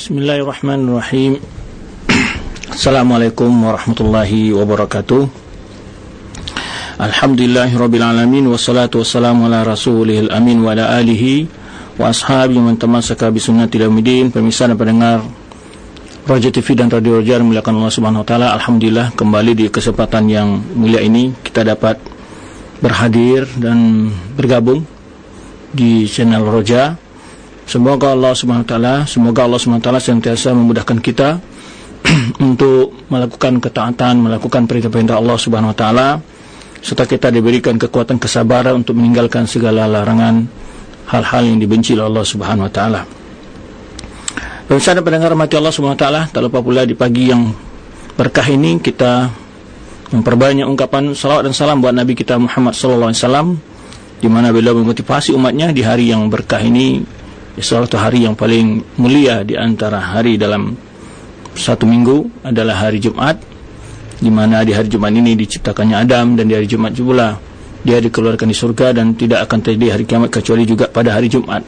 Bismillahirrahmanirrahim. Assalamualaikum warahmatullahi wabarakatuh. Alhamdulillahirabbil alamin wassalatu wassalamu ala rasulihil amin wa ala alihi wa ashabihi man tamassaka bi sunnati ila yaumil. Pemirsa dan pendengar Raja TV dan Radio Roja dimuliakan Allah Subhanahu wa taala. Alhamdulillah kembali di kesempatan yang mulia ini kita dapat berhadir dan bergabung di channel Roja. Semoga Allah Subhanahu wa taala senantiasa memudahkan kita untuk melakukan ketaatan, melakukan perintah-perintah Allah Subhanahu wa taala, serta kita diberikan kekuatan kesabaran untuk meninggalkan segala larangan hal-hal yang dibenci oleh Allah Subhanahu wa taala. Pemirsa dan pendengar rahmati Allah Subhanahu wa taala, tak lupa pula di pagi yang berkah ini kita memperbanyak ungkapan salawat dan salam buat Nabi kita Muhammad sallallahu alaihi wasallam, di mana beliau memotivasi umatnya di hari yang berkah ini. Salah satu hari yang paling mulia di antara hari dalam satu minggu adalah hari Jumat, di mana di hari Jumat ini diciptakannya Adam, dan di hari Jumat pula dia dikeluarkan di surga, dan tidak akan terjadi hari kiamat kecuali juga pada hari Jumat.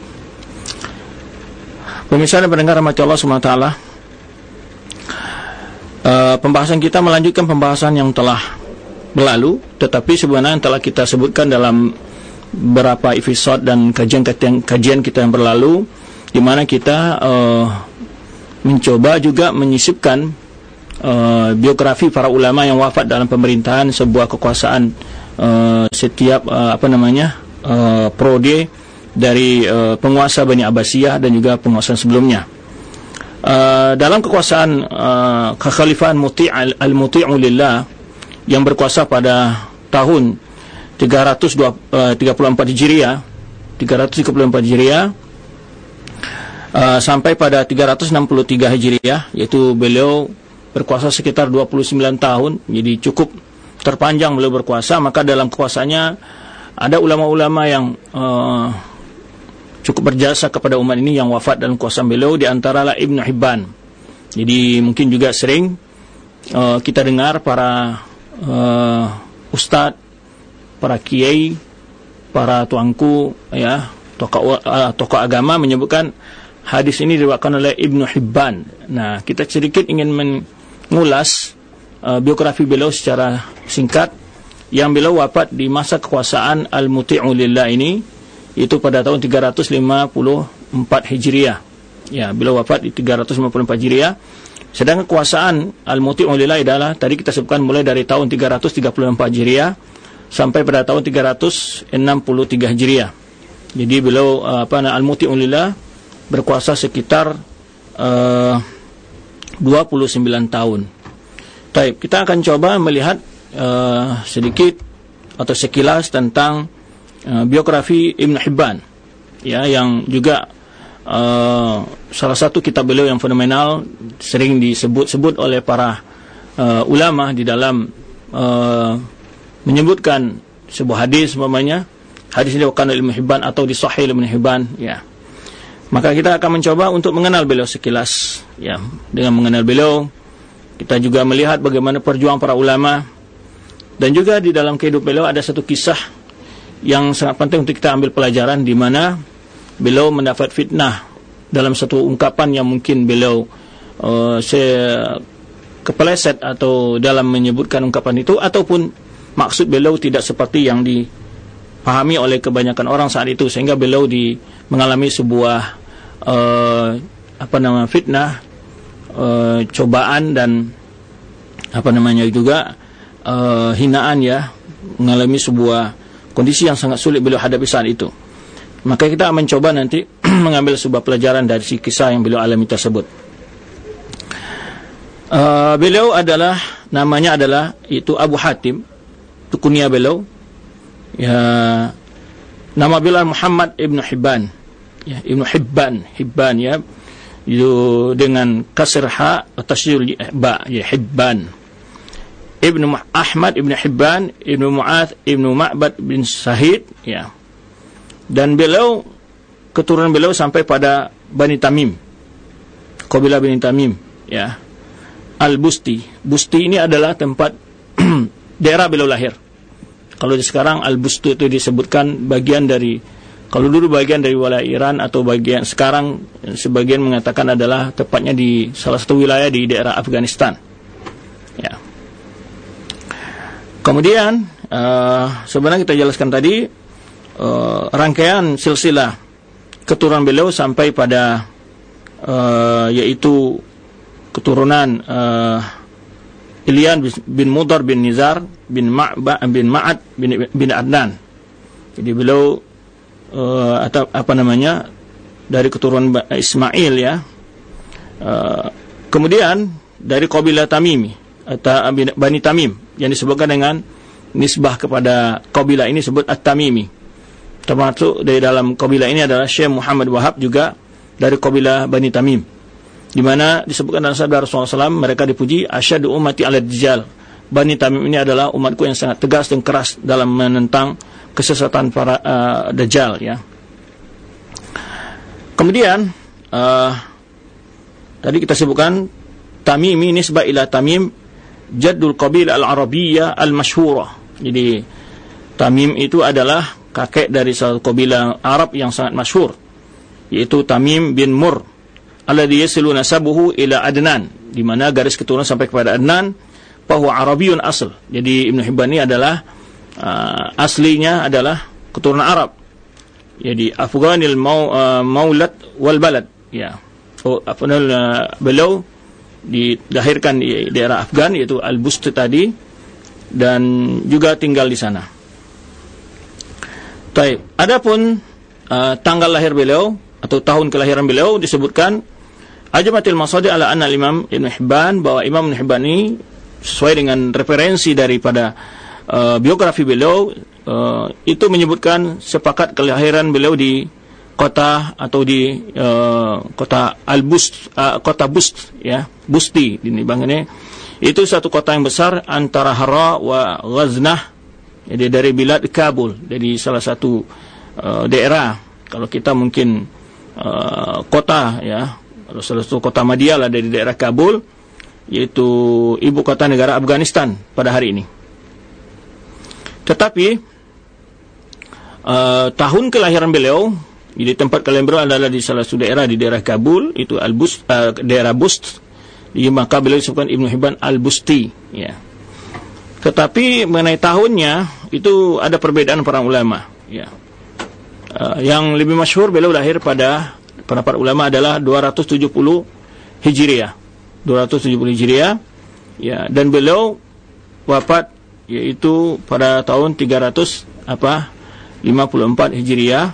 Pemirsa dan pendengar rahmati Allah Subhanahu wa taala, pembahasan kita melanjutkan pembahasan yang telah berlalu, tetapi sebenarnya yang telah kita sebutkan dalam beberapa episode dan kajian kita yang berlalu, di mana kita mencoba juga menyisipkan biografi para ulama yang wafat dalam pemerintahan sebuah kekuasaan setiap periode dari penguasa Bani Abbasiyah dan juga penguasa sebelumnya. Dalam kekuasaan kekhalifahan al-Muti'u lillah yang berkuasa pada tahun 334 Hijriah sampai pada 363 Hijriah, yaitu beliau berkuasa sekitar 29 tahun. Jadi cukup terpanjang beliau berkuasa. Maka dalam kekuasaannya ada ulama-ulama yang cukup berjasa kepada umat ini yang wafat dalam kekuasaan beliau, di antaralah Ibnu Hibban. Jadi mungkin juga sering kita dengar para ustadz, para kiai, para tuanku, ya, tokoh agama menyebutkan hadis ini diriwayatkan oleh Ibnu Hibban. Nah, kita sedikit ingin mengulas biografi beliau secara singkat, yang beliau wafat di masa kekuasaan Al-Muti'u lillah ini, itu pada tahun 354 Hijriah. Ya, beliau wafat di 354 Hijriah. Sedangkan kekuasaan Al-Muti'u lillah adalah tadi kita sebutkan mulai dari tahun 334 Hijriah sampai pada tahun 363 Hijriah. Jadi beliau Al-Muti'u lillah berkuasa sekitar 29 tahun. Baik, kita akan coba melihat sedikit atau sekilas tentang biografi Ibnu Hibban, ya, yang juga salah satu kitab beliau yang fenomenal, sering disebut-sebut oleh para ulama di dalam menyebutkan sebuah hadis, umpamanya hadis ini diriwayatkan oleh Ibnu Hibban atau di Sahih Ibnu Hibban, ya. Maka kita akan mencoba untuk mengenal beliau sekilas, ya. Dengan mengenal beliau, kita juga melihat bagaimana perjuangan para ulama, dan juga di dalam kehidupan beliau ada satu kisah yang sangat penting untuk kita ambil pelajaran, di mana beliau mendapat fitnah dalam satu ungkapan yang mungkin beliau kepeleset atau dalam menyebutkan ungkapan itu, ataupun maksud beliau tidak seperti yang dipahami oleh kebanyakan orang saat itu, sehingga beliau mengalami sebuah fitnah, cobaan, dan juga hinaan, ya, mengalami sebuah kondisi yang sangat sulit beliau hadapi saat itu. Maka kita mencoba nanti mengambil sebuah pelajaran dari si kisah yang beliau alami tersebut. Beliau namanya adalah itu Abu Hatim, itu kunyah beliau, ya. Nama beliau Muhammad Ibnu Hibban, ya, Ibnu Hibban, ya, itu dengan kasr ha atau tasydid ba, ya, Hibban. Ibnu Ahmad Ibnu Hibban Ibnu Mu'adz Ibnu Ma'bad bin Sahid, ya. Dan beliau, keturunan beliau sampai pada Bani Tamim, kabilah Bani Tamim, ya. Al-Busti. Busti ini adalah tempat daerah beliau lahir. Kalau di sekarang Al-Busti itu disebutkan bagian dari Kalau dulu bagian dari wilayah Iran, atau bagian sekarang sebagian mengatakan adalah tepatnya di salah satu wilayah di daerah Afghanistan. Ya. Kemudian sebenarnya kita jelaskan tadi rangkaian silsilah keturunan beliau sampai pada yaitu keturunan Ilyan bin Mudar bin Nizar bin Ma'ad bin Adnan. Jadi beliau atau dari keturunan Ismail, ya. Kemudian dari kabilah Tamimi atau Bani Tamim, yang disebutkan dengan nisbah kepada kabilah ini disebut At-Tamimi. Termasuk dari dalam kabilah ini adalah Syekh Muhammad Wahab, juga dari kabilah Bani Tamim, di mana disebutkan dalam sabda Rasulullah SAW, mereka dipuji asyadu ummati ala dajjal. Bani Tamim ini adalah umatku yang sangat tegas dan keras dalam menentang kesesatan para dajjal, ya. Kemudian tadi kita sebutkan Tamimi nisbah ila Tamim jaddul qabilah al-arabiyyah al-masyhurah. Jadi Tamim itu adalah kakek dari satu kabilah Arab yang sangat masyhur, yaitu Tamim bin Mur alladhi yasilu nasabuhu ila Adnan, di mana garis keturunan sampai kepada Adnan, bahwa Arabiyun asl. Jadi Ibnu Hibban ini adalah aslinya adalah keturunan Arab. Jadi Afghanil maulad wal balad, ya. Beliau dilahirkan di daerah Afgan, yaitu Al-Bust tadi, dan juga tinggal di sana. Baik, adapun tanggal lahir beliau atau tahun kelahiran beliau disebutkan ajmatil masadi ala anna Imam Ibn Hibban, bahwa Imam Ibn Hibban ini sesuai dengan referensi daripada biografi beliau, itu menyebutkan sepakat kelahiran beliau di kota atau di kota Al-Bust, kota Bust, ya, Busti ini bang ini. Itu satu kota yang besar antara Hara wa Ghaznah, jadi dari bilad Kabul, dari salah satu daerah. Kalau kita mungkin kota, ya, salah satu kota Madia lah dari daerah Kabul, yaitu ibu kota negara Afghanistan pada hari ini. Tetapi tahun kelahiran beliau, jadi tempat kelahiran beliau adalah di salah satu daerah di daerah Kabul, itu Al-Bust, daerah Bust. Maka beliau disebutkan Ibnu Hibban Al-Busti, ya. Tetapi mengenai tahunnya itu ada perbedaan para ulama, ya. Yang lebih masyhur beliau lahir pada para ulama adalah 270 Hijriah. 270 Hijriah, ya, dan beliau wafat yaitu pada tahun 354 Hijriah,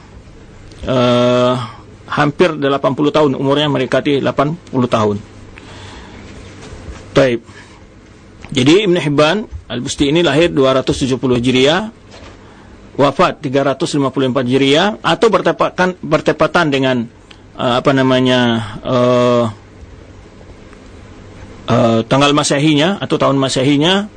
hampir 80 tahun umurnya, mendekati 80 tahun. Baik. Jadi Ibn Hibban Al-Busti ini lahir 270 Hijriah, wafat 354 Hijriah, atau bertepatan dengan tanggal Masehinya atau tahun Masehinya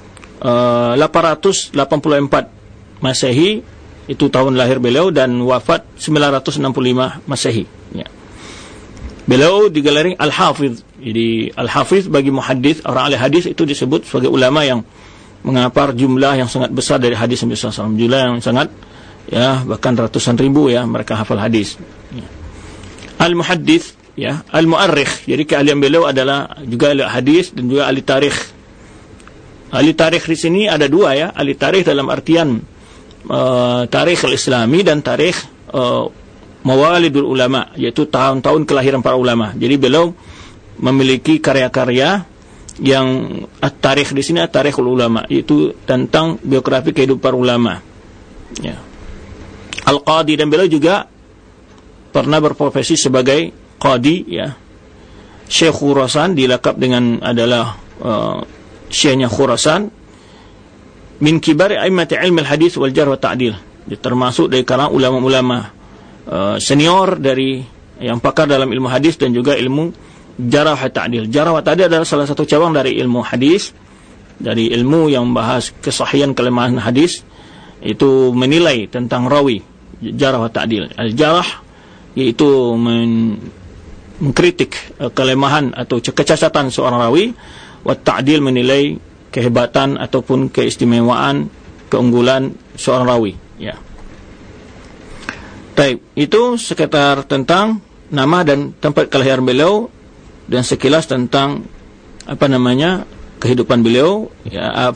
884 Masehi, itu tahun lahir beliau, dan wafat 965 Masehi, ya. Beliau digelari Al-Hafidh. Jadi Al-Hafidh bagi muhaddits, orang ahli hadis, itu disebut sebagai ulama yang menghafal jumlah yang sangat besar dari hadis Nabi SAW, jumlah yang sangat, ya, bahkan ratusan ribu, ya, mereka hafal hadis, ya. Al-Muhaddits, ya, Al-Mu'arrikh. Jadi keahlian beliau adalah juga ahli hadis dan juga ahli tarikh. Ahli tarikh di sini ada dua, ya, ahli tarikh dalam artian tarikh al-Islami dan tarikh mawalidul ulama, yaitu tahun-tahun kelahiran para ulama. Jadi beliau memiliki karya-karya yang tarikh di sini, tarikhul ulama, yaitu tentang biografi kehidupan para ulama, ya. Al-Qadi, dan beliau juga pernah berprofesi sebagai qadi, ya. Syekh Khurasan, dilakap dengan adalah syekhnya Khurasan, min kibar a'immati ilmi al-hadis wal jarh wa ta'dil. Termasuk dari kalangan ulama-ulama senior dari yang pakar dalam ilmu hadis dan juga ilmu jarh wa ta'dil. Jarh wa ta'dil adalah salah satu cabang dari ilmu hadis, dari ilmu yang membahas kesahihan kelemahan hadis, itu menilai tentang rawi. Jarh wa ta'dil. Al-jarh yaitu mengkritik kelemahan atau kecacatan seorang rawi, wa ta'dil menilai kehebatan ataupun keistimewaan, keunggulan seorang rawi, ya. Baik, itu sekitar tentang nama dan tempat kelahiran beliau dan sekilas tentang kehidupan beliau, ya,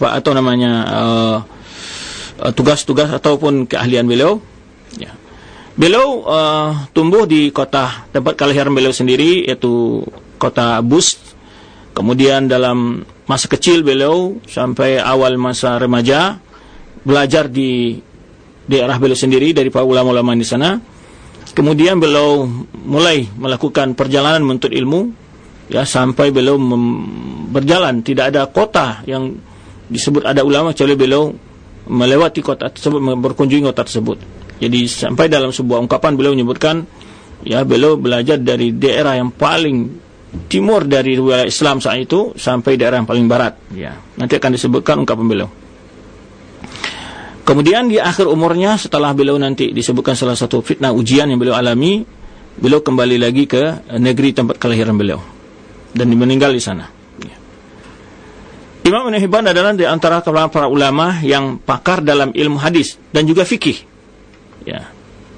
tugas-tugas ataupun keahlian beliau. Ya. Beliau tumbuh di kota tempat kelahiran beliau sendiri, yaitu kota Bust. Kemudian dalam masa kecil beliau sampai awal masa remaja belajar di daerah beliau sendiri dari para ulama-ulama di sana. Kemudian beliau mulai melakukan perjalanan menuntut ilmu, ya, sampai beliau berjalan, tidak ada kota yang disebut ada ulama kecuali beliau melewati kota tersebut, berkunjung kota tersebut. Jadi sampai dalam sebuah ungkapan beliau menyebutkan, ya, beliau belajar dari daerah yang paling timur dari wilayah Islam saat itu sampai daerah yang paling barat. Ya, nanti akan disebutkan ungkapan beliau. Kemudian di akhir umurnya, setelah beliau nanti disebutkan salah satu fitnah ujian yang beliau alami, beliau kembali lagi ke negeri tempat kelahiran beliau dan meninggal di sana. Ya. Imam Ibn Hibban adalah di antara para ulama yang pakar dalam ilmu hadis dan juga fikih. Ya.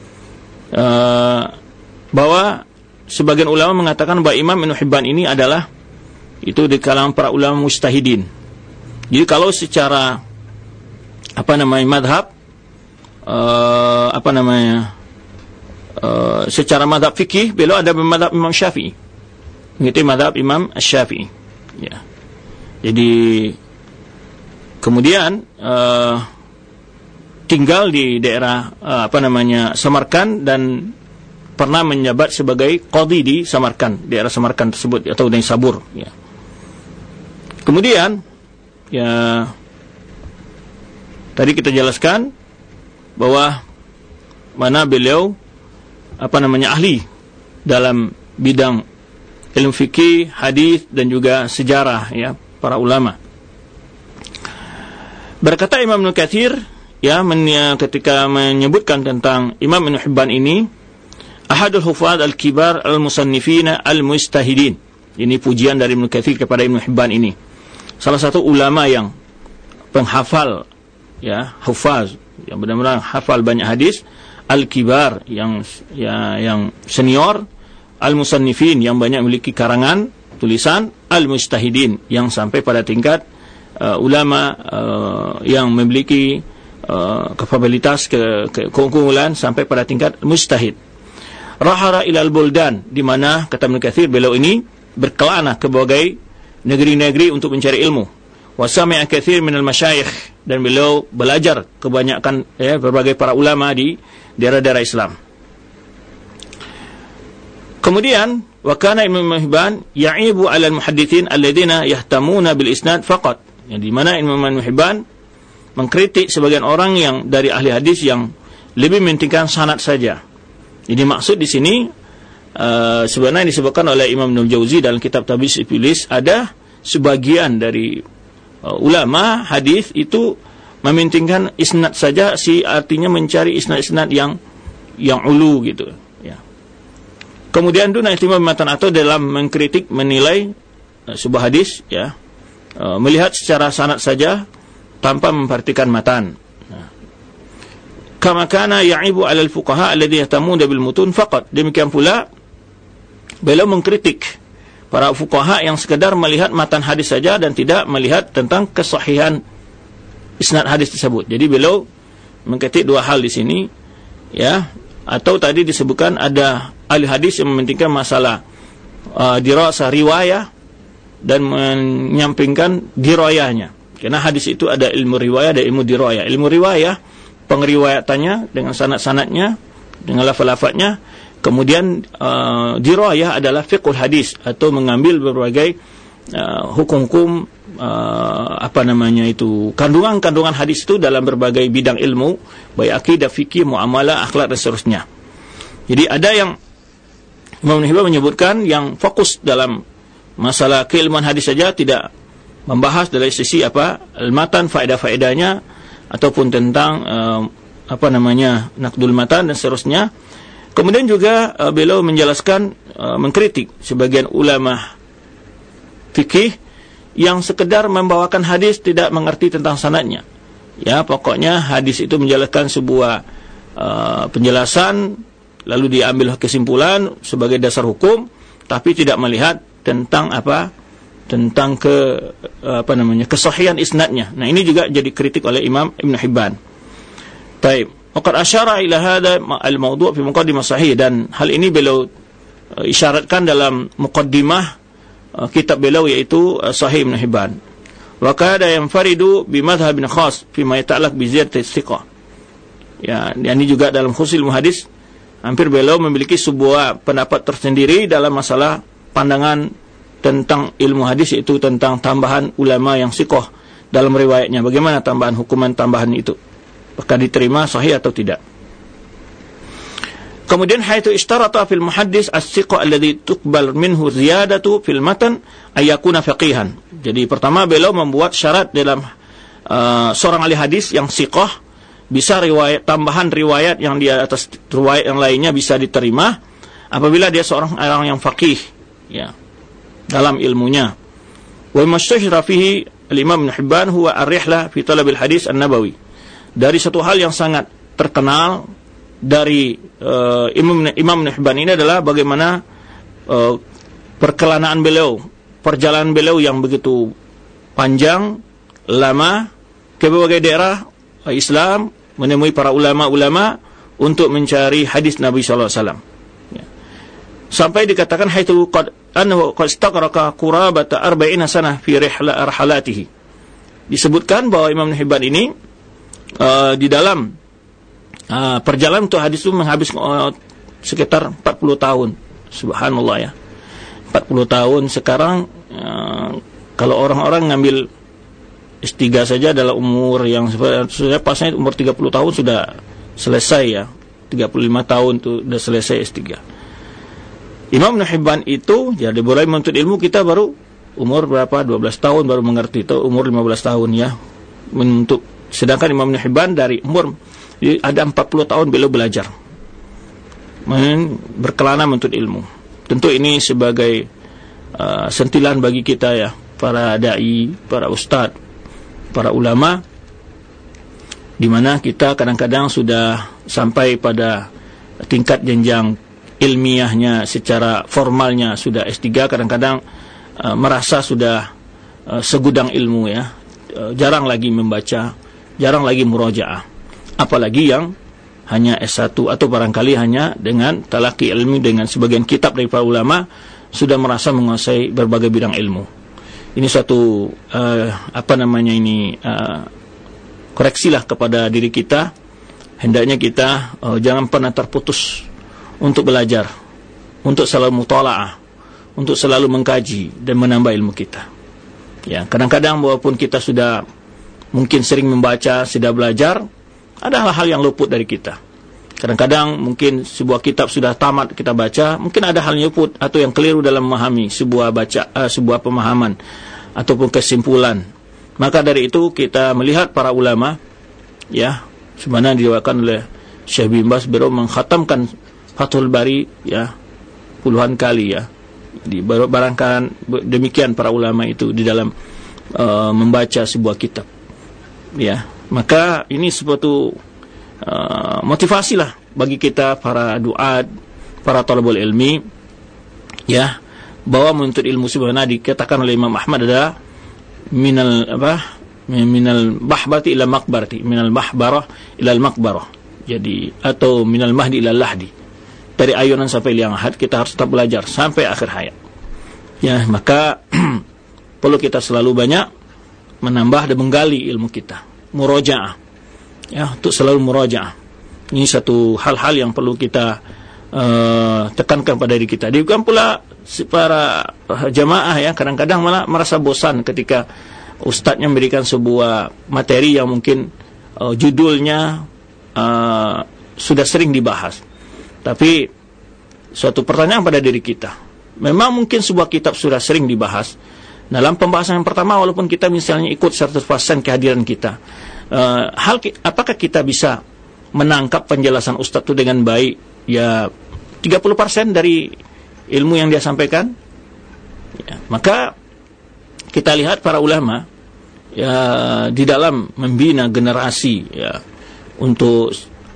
Bahwa sebagian ulama mengatakan bahwa Imam Ibn Hibban ini adalah itu di kalangan para ulama mujtahidin. Jadi kalau secara madhab, secara madhab fikih, beliau ada madhab Imam Syafi'i, itu madhab Imam Syafi'i. Ya. Jadi kemudian tinggal di daerah Samarkand dan pernah menjabat sebagai qadhi di Samarkand, daerah Samarkand tersebut atau di Sabur. Ya. Kemudian, ya, tadi kita jelaskan bahwa mana beliau ahli dalam bidang ilmu fikih, hadis dan juga sejarah, ya, para ulama. Berkata Imam Ibnu Katsir, ya, ketika menyebutkan tentang Imam Ibn Hibban ini, ahadul hufad al-kibar al-musannifina al-mujtahidin. Ini pujian dari Ibnu Katsir kepada Ibn Hibban ini. Salah satu ulama yang penghafal, ya, hufaz, yang benar-benar hafal banyak hadis, al-kibar, yang senior, al-musannifin, yang banyak memiliki karangan tulisan, al-mujtahidin, yang sampai pada tingkat ulama yang memiliki kapabilitas keunggulan sampai pada tingkat mujtahid. Rahara ilal buldan, di mana kata Ibnu Katsir, beliau ini berkelana ke berbagai negeri-negeri untuk mencari ilmu. Wa sami'a katsir minal masyayikh, dan beliau belajar kebanyakan, ya, berbagai para ulama di daerah-daerah Islam. Kemudian wa kana Ibnu Hibban ya'ibu 'ala al-muhadditsin alladziina yahtamuna bil isnad faqat, yang di mana Ibnu Hibban mengkritik sebagian orang yang dari ahli hadis yang lebih mementingkan sanad saja. Jadi maksud di sini sebenarnya disebutkan oleh Imam Ibnu Jauzi dalam kitab Tabis Iblis, ada sebagian dari ulama hadis itu mementingkan isnad saja, artinya mencari isnad-isnad yang ulu gitu, ya. Kemudian duna ihtimam matan, atau dalam mengkritik, menilai sebuah hadis, ya, melihat secara sanad saja tanpa memperhatikan matan. Kama kana ya'ibu 'alal fuqaha alladhi yahtamuna bil mutun faqat. Demikian pula beliau mengkritik para fuqaha yang sekedar melihat matan hadis saja dan tidak melihat tentang kesahihan isnad hadis tersebut. Jadi beliau mengkritik dua hal di sini, ya. Atau tadi disebutkan ada ahli hadis yang mementingkan masalah dirasa riwayah dan menyampingkan dirayahnya. Karena hadis itu ada ilmu riwayah dan ilmu dirayah. Ilmu riwayah, pengriwayatannya dengan sanad-sanadnya, dengan lafaz-lafaznya. Kemudian dirayah adalah fiqhul hadis, atau mengambil berbagai hukum-hukum kandungan-kandungan hadis itu dalam berbagai bidang ilmu, baik akidah, fikih, muamalah, akhlak dan seterusnya. Jadi ada yang Imam Ibnu Hibban menyebutkan yang fokus dalam masalah keilmuan hadis saja, tidak membahas dari sisi matan, faedah-faedahnya, ataupun tentang naqdul matan dan seterusnya. Kemudian juga beliau menjelaskan, mengkritik sebagian ulama fikih yang sekedar membawakan hadis tidak mengerti tentang sanadnya. Ya, pokoknya hadis itu menjelaskan sebuah penjelasan lalu diambil kesimpulan sebagai dasar hukum, tapi tidak melihat tentang kesahihan isnadnya. Nah, ini juga jadi kritik oleh Imam Ibn Hibban. Taib. Waqad asyara ila hadha al-mawdu' fi muqaddimah sahih, dan hal ini beliau isyaratkan dalam muqaddimah kitab beliau yaitu Sahih Ibn Hibban. Wa kada yanfaridu bi madhhabin khas fi ma yata'allaq bi ziyadati thiqah. Ya, ini juga dalam khusus ilmu hadis, hampir beliau memiliki sebuah pendapat tersendiri dalam masalah pandangan tentang ilmu hadis, yaitu tentang tambahan ulama yang thiqah dalam riwayatnya. Bagaimana tambahan hukuman tambahan itu? Apakah diterima sahih atau tidak? Kemudian haitsu ishtarata fil muhaddis as-thiqa alladhi tuqbal minhu ziyadatu fil matan ayakuna faqihan. Jadi pertama beliau membuat syarat dalam seorang ahli hadis yang thiqah, bisa riwayat tambahan riwayat yang di atas riwayat yang lainnya bisa diterima apabila dia seorang orang yang faqih, ya, dalam ilmunya. Wa mashtahara fihi al-Imam Ibn Hibban huwa ar-rihlah fi talab al-hadis an-nabawi. Dari satu hal yang sangat terkenal dari Imam Ibn Hibban ini adalah bagaimana perkelanaan beliau, perjalanan beliau yang begitu panjang, lama, ke berbagai daerah Islam, menemui para ulama-ulama untuk mencari hadis Nabi sallallahu alaihi wasallam. Ya. Sampai dikatakan haitsu qad istaqraka qurabata 40 sanah fi rihlatihi. Disebutkan bahwa Imam Ibn Hibban ini di dalam perjalanan untuk hadis itu menghabis sekitar 40 tahun. Subhanallah, ya. 40 tahun. Sekarang kalau orang-orang ngambil S3 saja adalah umur yang sudah pasnya umur 30 tahun sudah selesai, ya. 35 tahun itu sudah selesai S3. Imam Ibn Hibban itu jadi mulai menuntut ilmu kita baru umur berapa? 12 tahun baru mengerti, itu umur 15 tahun, ya. Sedangkan Imam Ibn Hibban dari umur ada 40 tahun beliau belajar, berkelana menuntut ilmu. Tentu ini sebagai sentilan bagi kita, ya, para dai, para ustadz, para ulama, di mana kita kadang-kadang sudah sampai pada tingkat jenjang ilmiahnya secara formalnya sudah S3, kadang-kadang merasa sudah segudang ilmu, ya, jarang lagi membaca, jarang lagi murojaah. Apalagi yang hanya S1 atau barangkali hanya dengan talaki ilmi dengan sebagian kitab dari para ulama sudah merasa menguasai berbagai bidang ilmu. Ini suatu koreksilah kepada diri kita. Hendaknya kita jangan pernah terputus untuk belajar, untuk selalu mutalaah, untuk selalu mengkaji dan menambah ilmu kita. Ya, kadang-kadang walaupun kita sudah mungkin sering membaca, sudah belajar, ada hal-hal yang luput dari kita. Kadang-kadang mungkin sebuah kitab sudah tamat kita baca, mungkin ada hal yang luput atau yang keliru dalam memahami sebuah pemahaman ataupun kesimpulan. Maka dari itu kita melihat para ulama, ya, sebagaimana diriwayatkan oleh Syekh bin Baz, beliau mengkhatamkan Fathul Bari, ya, puluhan kali, ya. Barangkali demikian para ulama itu di dalam membaca sebuah kitab, ya. Maka ini suatu motivasi lah bagi kita para duat, para talabul ilmi, ya, bahwa menuntut ilmu sebagaimana dikatakan oleh Imam Ahmad adalah minal mahbarati ila maqbarati, minal mahbarah ila maqbarah. Jadi atau minal mahdi ila lahdi. Dari ayunan sampai liang lahat kita harus tetap belajar sampai akhir hayat. Ya, maka perlu kita selalu banyak menambah dan menggali ilmu kita. Murojaah, ya, untuk selalu murojaah. Ini satu hal-hal yang perlu kita tekankan pada diri kita. Bukan pula para jamaah, ya, kadang-kadang malah merasa bosan ketika ustadznya memberikan sebuah materi yang mungkin judulnya sudah sering dibahas. Tapi suatu pertanyaan pada diri kita, memang mungkin sebuah kitab sudah sering dibahas. Dalam pembahasan yang pertama, walaupun kita misalnya ikut 100% kehadiran kita, apakah kita bisa menangkap penjelasan ustadz itu dengan baik? Ya, 30% dari ilmu yang dia sampaikan. Ya, maka kita lihat para ulama, ya, di dalam membina generasi, ya, untuk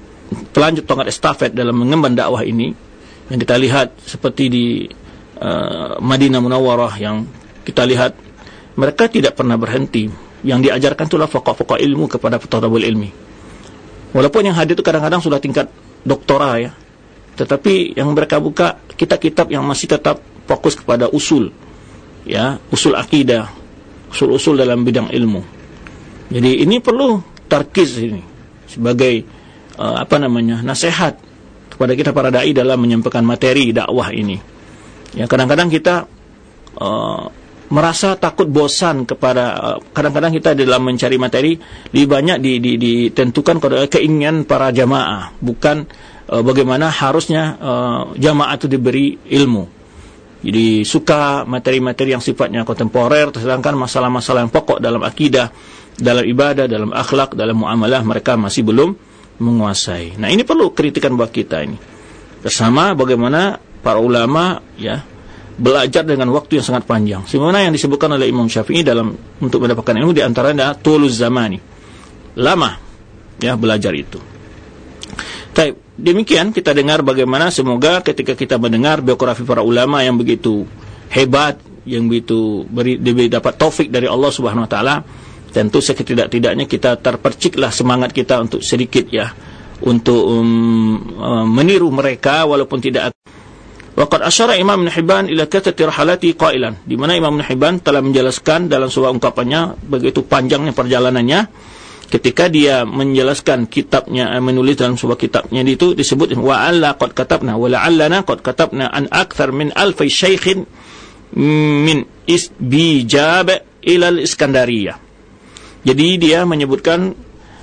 pelanjut tongkat estafet dalam mengemban dakwah ini, yang kita lihat seperti di Madinah Munawwarah, yang kita lihat mereka tidak pernah berhenti. Yang diajarkan itulah pokok-pokok ilmu kepada thalabul ilmi. Walaupun yang hadir itu kadang-kadang sudah tingkat doktora ya, tetapi yang mereka buka kitab-kitab yang masih tetap fokus kepada usul, ya, usul akidah, usul-usul dalam bidang ilmu. Jadi ini perlu tarkiz ini sebagai nasihat kepada kita para dai dalam menyampaikan materi dakwah ini. Ya, kadang-kadang kita merasa takut bosan kepada kadang-kadang kita dalam mencari materi lebih banyak ditentukan pada keinginan para jamaah, bukan bagaimana harusnya jamaah itu diberi ilmu. Jadi suka materi-materi yang sifatnya kontemporer, sedangkan masalah-masalah yang pokok dalam akidah, dalam ibadah, dalam akhlak, dalam muamalah mereka masih belum menguasai. Nah, ini perlu kritikan buat kita ini. Bersama bagaimana para ulama ya belajar dengan waktu yang sangat panjang. Sebagaimana yang disebutkan oleh Imam Syafi'i dalam untuk mendapatkan ilmu, di antaranya tuluz zamani. Lama ya belajar itu. Baik, demikian kita dengar bagaimana semoga ketika kita mendengar biografi para ulama yang begitu hebat, yang begitu dapat taufik dari Allah Subhanahu wa taala, tentu setidak-tidaknya kita terperciklah semangat kita untuk sedikit ya untuk meniru mereka walaupun tidak. Waqad asyara Imam Ibn Hibban ila kathati rahalati qailan, di mana Imam Ibn Hibban telah menjelaskan dalam sebuah ungkapannya begitu panjangnya perjalanannya ketika dia menjelaskan kitabnya, menulis dalam sebuah kitabnya itu disebut wa alla qad katabna wa la'allana qad katabna an akthar min alfi syaikhin min isbijab ila al-Iskandariyah. Jadi dia menyebutkan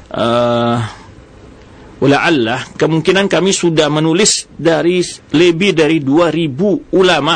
wala'allah, kemungkinan kami sudah menulis dari lebih dari 2.000 ulama.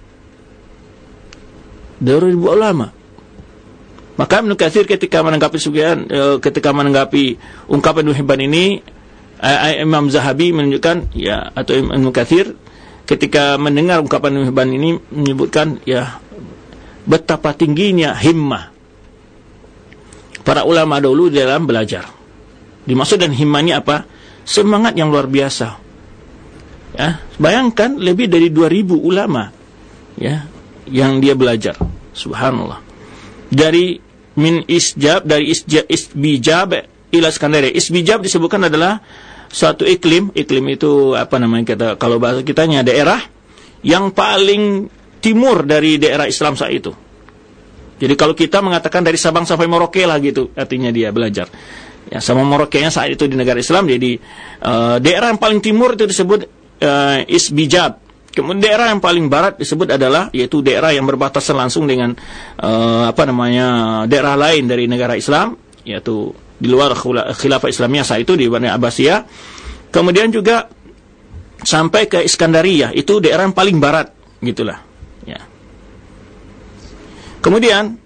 2.000 ulama. Maka Ibnu Katsir ketika menanggapi ungkapan Ibnu Hibban ini, Imam Zahabi menunjukkan ya, atau Ibnu Katsir ketika mendengar ungkapan Ibnu Hibban ini menyebutkan ya betapa tingginya himmah para ulama dahulu dalam belajar. Dimaksud dan himmah ini apa? Semangat yang luar biasa. Ya, bayangkan lebih dari 2.000 ulama ya yang dia belajar. Subhanallah. Dari isbijab ila Iskandaria. Isbijab disebutkan adalah suatu iklim itu apa namanya kita kalau bahasa kitanya daerah yang paling timur dari daerah Islam saat itu. Jadi kalau kita mengatakan dari Sabang sampai Merauke lah gitu, artinya dia belajar. Ya, sama Merauke-nya saat itu di negara Islam. Jadi daerah yang paling timur itu disebut Isbijab. Kemudian daerah yang paling barat disebut adalah yaitu daerah yang berbatasan langsung dengan daerah lain dari negara Islam, yaitu di luar khilafah Islamiyah saat itu di Bani Abbasiyah. Kemudian juga sampai ke Iskandariyah, itu daerah yang paling barat gitulah. Ya. Kemudian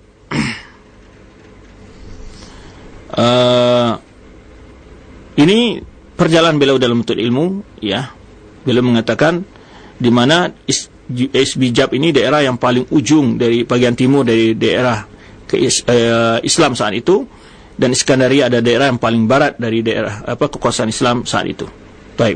ini perjalanan beliau dalam menuntut ilmu ya. Beliau mengatakan di mana Isbijab ini daerah yang paling ujung dari bagian timur dari daerah Islam saat itu, dan Iskandaria ada daerah yang paling barat dari daerah kekuasaan Islam saat itu. Baik.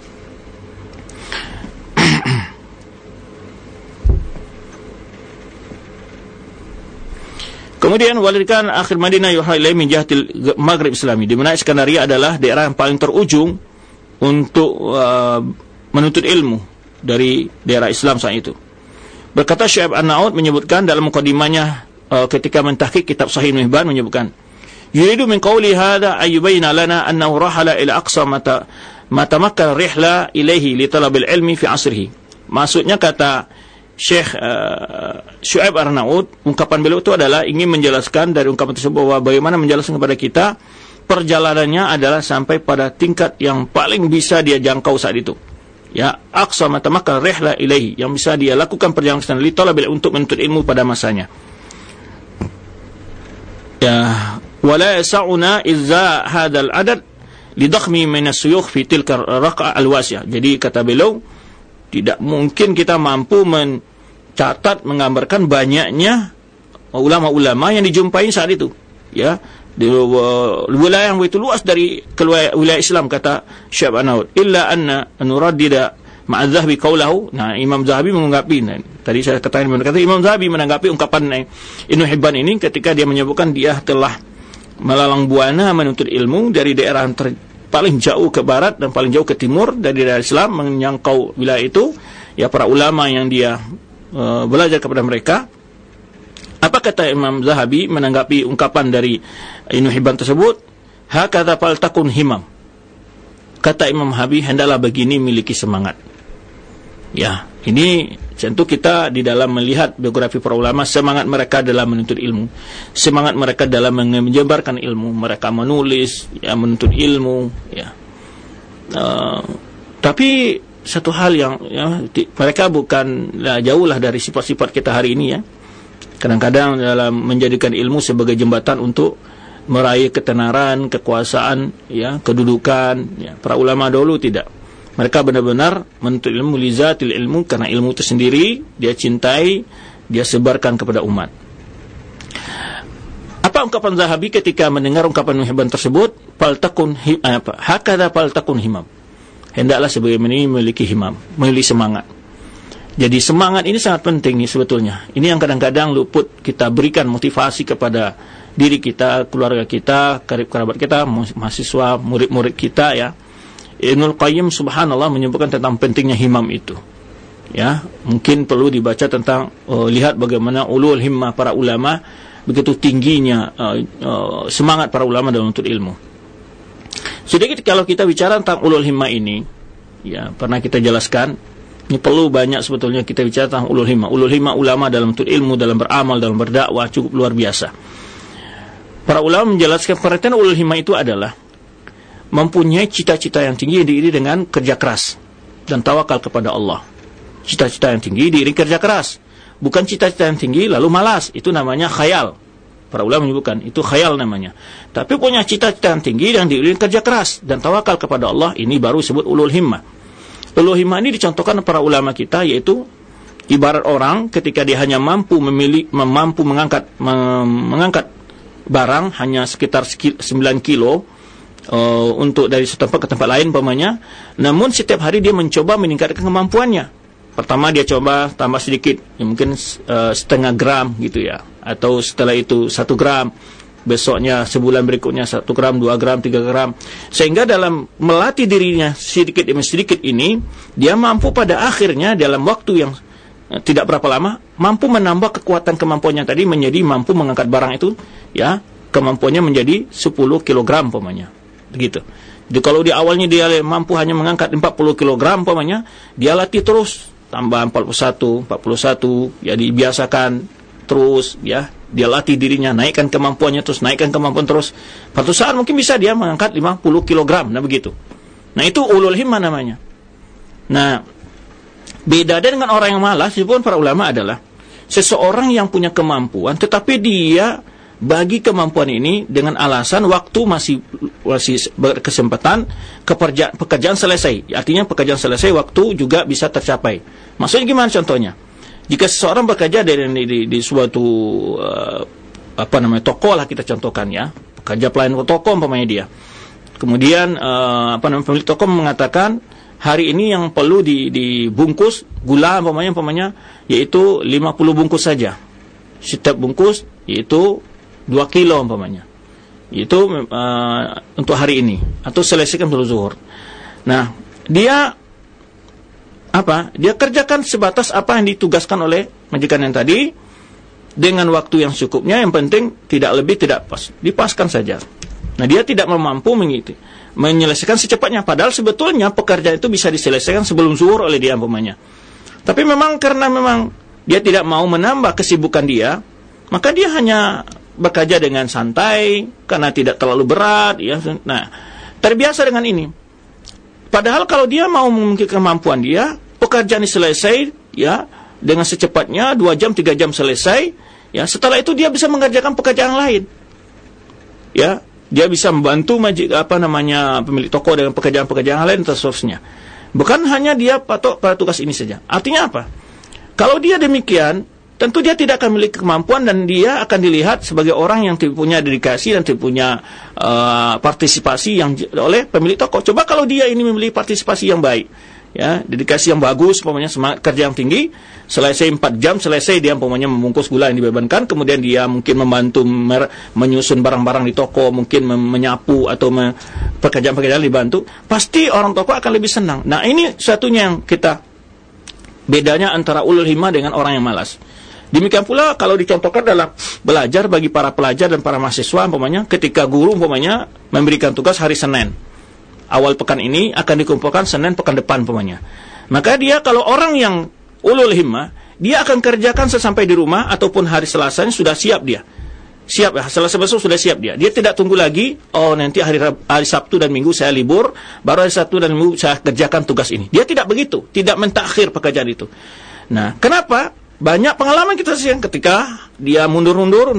Kemudian walidkan akhir Madinah yuhailai min jahatil Maghrib Islami, di mana Iskandaria adalah daerah yang paling terujung untuk menuntut ilmu dari daerah Islam saat itu. Berkata Syekh An-Naud menyebutkan dalam mukadimahnya ketika mentahqiq kitab Sahih Ibnu Hibban menyebutkan, yuridu min qawli hadha ayyubayna lana annahu rahala ila aqsa ma tamakkana rihla ilaihi li talabil ilmi fi asrihi. Maksudnya kata Syekh Syu'aib Ar-Naud, ungkapan beliau itu adalah ingin menjelaskan dari ungkapan tersebut bahwa bagaimana menjelaskan kepada kita perjalanannya adalah sampai pada tingkat yang paling bisa dia jangkau saat itu. Ya, aqsa ma tamakkana rihla ilaihi, yang bisa dia lakukan perjalanan ke sana li talabil untuk menuntut ilmu pada masanya. Ya, wala yas'una izza hadzal adad lidakhmi min as-suyukh fi tilka ar-raq'a al-wasiyah. Jadi kata beliau, tidak mungkin kita mampu mencatat, menggambarkan banyaknya ulama-ulama yang dijumpai saat itu. Ya, di wilayah yang begitu luas dari wilayah Islam, kata Syekh Anaud, illa anna nuraddida ma'a Zahabi qaulahu. Nah, Imam Zahabi menganggapi, tadi saya katakan Imam Zahabi menanggapi ungkapan Ibnu Hibban ini ketika dia menyebutkan dia telah melalang buana menuntut ilmu dari daerah paling jauh ke barat dan paling jauh ke timur dari daerah Islam, menyangkau wilayah itu, ya, para ulama yang dia belajar kepada mereka. Apa kata Imam Zahabi menanggapi ungkapan dari Ibnu Hibban tersebut? Hakadha faltakun himam. Kata Imam Zahabi, hendaklah begini miliki semangat. Ya, ini tentu kita di dalam melihat biografi para ulama, semangat mereka dalam menuntut ilmu, semangat mereka dalam menyebarkan ilmu, mereka menulis, ya, menuntut ilmu, ya. Tapi satu hal yang, ya, mereka bukan jauhlah dari sifat-sifat kita hari ini, ya. Kadang-kadang dalam menjadikan ilmu sebagai jembatan untuk meraih ketenaran, kekuasaan, ya, kedudukan, ya. Para ulama dahulu tidak. Mereka benar-benar menuntut ilmu lizatil ilmu, karena ilmu itu sendiri dia cintai, dia sebarkan kepada umat. Apa ungkapan Zahabi ketika mendengar ungkapan Ibnu Hibban tersebut? Hakadha faltakun himam. Hendaklah sebagaimana ini memiliki himam, memiliki semangat. Jadi semangat ini sangat penting nih sebetulnya. Ini yang kadang-kadang luput kita berikan motivasi kepada diri kita, keluarga kita, kerabat kita, mahasiswa, murid-murid kita, ya. Ibnul Qayyim subhanallah menyebutkan tentang pentingnya himam itu. Ya, mungkin perlu dibaca tentang lihat bagaimana ulul himmah para ulama, begitu tingginya semangat para ulama dalam menuntut ilmu. Sedikit kalau kita bicara tentang ulul himmah ini, ya, pernah kita jelaskan. Ini perlu banyak sebetulnya kita bicara tentang ulul himmah. Ulul himmah ulama dalam menuntut ilmu, dalam beramal, dalam berdakwah cukup luar biasa. Para ulama menjelaskan pengertian ulul himmah itu adalah mempunyai cita-cita yang tinggi diiringi dengan kerja keras dan tawakal kepada Allah. Cita-cita yang tinggi diiringi kerja keras, bukan cita-cita yang tinggi lalu malas. Itu namanya khayal. Para ulama menyebutkan itu khayal namanya. Tapi punya cita-cita yang tinggi yang diiringi kerja keras dan tawakal kepada Allah, ini baru disebut ulul himmah. Ulul himmah ini dicontohkan para ulama kita, yaitu ibarat orang ketika dia hanya mampu mengangkat barang hanya sekitar 9 kilo untuk dari satu tempat ke tempat lain umpamanya, namun setiap hari dia mencoba meningkatkan kemampuannya. Pertama dia coba tambah sedikit, ya mungkin setengah gram gitu, ya, atau setelah itu 1 gram, besoknya sebulan berikutnya 1 gram, 2 gram, 3 gram, sehingga dalam melatih dirinya sedikit demi sedikit ini, dia mampu pada akhirnya dalam waktu yang tidak berapa lama, mampu menambah kekuatan kemampuannya tadi menjadi mampu mengangkat barang itu, ya, kemampuannya menjadi 10 kilogram umpamanya, begitu. Jadi kalau di awalnya dia mampu hanya mengangkat 40 kilogram umpamanya, dia latih terus, tambah 41, ya, dibiasakan terus, ya, dia latih dirinya, naikkan kemampuannya terus, naikkan kemampuan terus. Suatu saat mungkin bisa dia mengangkat 50 kilogram, nah begitu. Nah itu ulul himmah namanya. Nah, beda dengan orang yang malas, pun para ulama adalah seseorang yang punya kemampuan, tetapi dia bagi kemampuan ini dengan alasan waktu masih berkesempatan, pekerjaan selesai. Artinya pekerjaan selesai, waktu juga bisa tercapai. Maksudnya gimana contohnya? Jika seseorang bekerja di suatu toko lah kita contohkan, ya, pekerja pelayan toko umpamanya dia. Kemudian pemilik toko mengatakan hari ini yang perlu dibungkus gula umpamanya yaitu 50 bungkus saja. Setiap bungkus yaitu 2 kilo umpamanya. Itu untuk hari ini atau selesaikan sebelum zuhur. Nah, dia kerjakan sebatas apa yang ditugaskan oleh majikan yang tadi dengan waktu yang cukupnya, yang penting tidak lebih tidak pas, dipaskan saja. Nah, dia tidak mampu menyelesaikan secepatnya, padahal sebetulnya pekerjaan itu bisa diselesaikan sebelum zuhur oleh dia umpamanya. Tapi karena dia tidak mau menambah kesibukan dia, maka dia hanya bekerja dengan santai karena tidak terlalu berat, ya. Nah, terbiasa dengan ini. Padahal kalau dia mau memungkinkan kemampuan dia, pekerjaan ini selesai, ya, dengan secepatnya 2 jam 3 jam selesai, ya. Setelah itu dia bisa mengerjakan pekerjaan lain, ya. Dia bisa membantu pemilik toko dengan pekerjaan-pekerjaan lain dan seterusnya. Bukan hanya dia patok pada tugas ini saja. Artinya apa? Kalau dia demikian, tentu dia tidak akan memiliki kemampuan dan dia akan dilihat sebagai orang yang tidak punya dedikasi dan tidak punya partisipasi yang oleh pemilik toko. Coba kalau dia ini memiliki partisipasi yang baik, ya, dedikasi yang bagus, umpamanya semangat kerja yang tinggi, selesai 4 jam selesai dia umpamanya membungkus gula yang dibebankan, kemudian dia mungkin membantu menyusun barang-barang di toko, mungkin menyapu atau pekerjaan-pekerjaan dibantu, pasti orang toko akan lebih senang. Nah, ini satunya yang kita bedanya antara ulul himmah dengan orang yang malas. Demikian pula kalau dicontohkan dalam belajar bagi para pelajar dan para mahasiswa, umpamanya ketika guru umpamanya memberikan tugas hari Senin, awal pekan ini akan dikumpulkan Senin pekan depan umpamanya. Maka dia kalau orang yang ulul himmah, dia akan kerjakan sesampai di rumah ataupun hari Selasanya sudah siap dia. Siap ya, Selasa besok sudah siap dia. Dia tidak tunggu lagi, oh nanti hari Sabtu dan Minggu saya libur, baru hari Sabtu dan Minggu saya kerjakan tugas ini. Dia tidak begitu, tidak mentakhir pekerjaan itu. Nah, kenapa? Banyak pengalaman kita sih yang ketika dia mundur,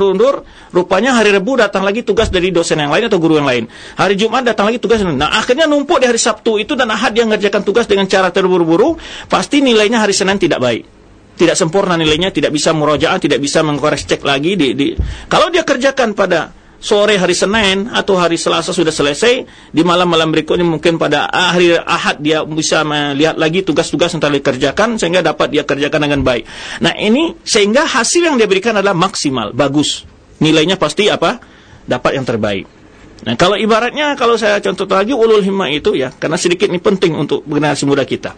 rupanya hari Rabu datang lagi tugas dari dosen yang lain atau guru yang lain. Hari Jumat datang lagi tugas. Nah, akhirnya numpuk di hari Sabtu itu dan Ahad dia mengerjakan tugas dengan cara terburu-buru, pasti nilainya hari Senin tidak baik. Tidak sempurna nilainya, tidak bisa murojaah, tidak bisa mengkoreksi cek lagi. Kalau dia kerjakan pada sore hari Senin atau hari Selasa sudah selesai, di malam-malam berikutnya mungkin pada hari Ahad dia bisa melihat lagi tugas-tugas yang telah dikerjakan sehingga dapat dia kerjakan dengan baik. Nah, ini sehingga hasil yang dia berikan adalah maksimal, bagus. Nilainya pasti apa? Dapat yang terbaik. Nah, kalau ibaratnya kalau saya contoh lagi ulul himmah itu ya, karena sedikit ini penting untuk generasi muda kita.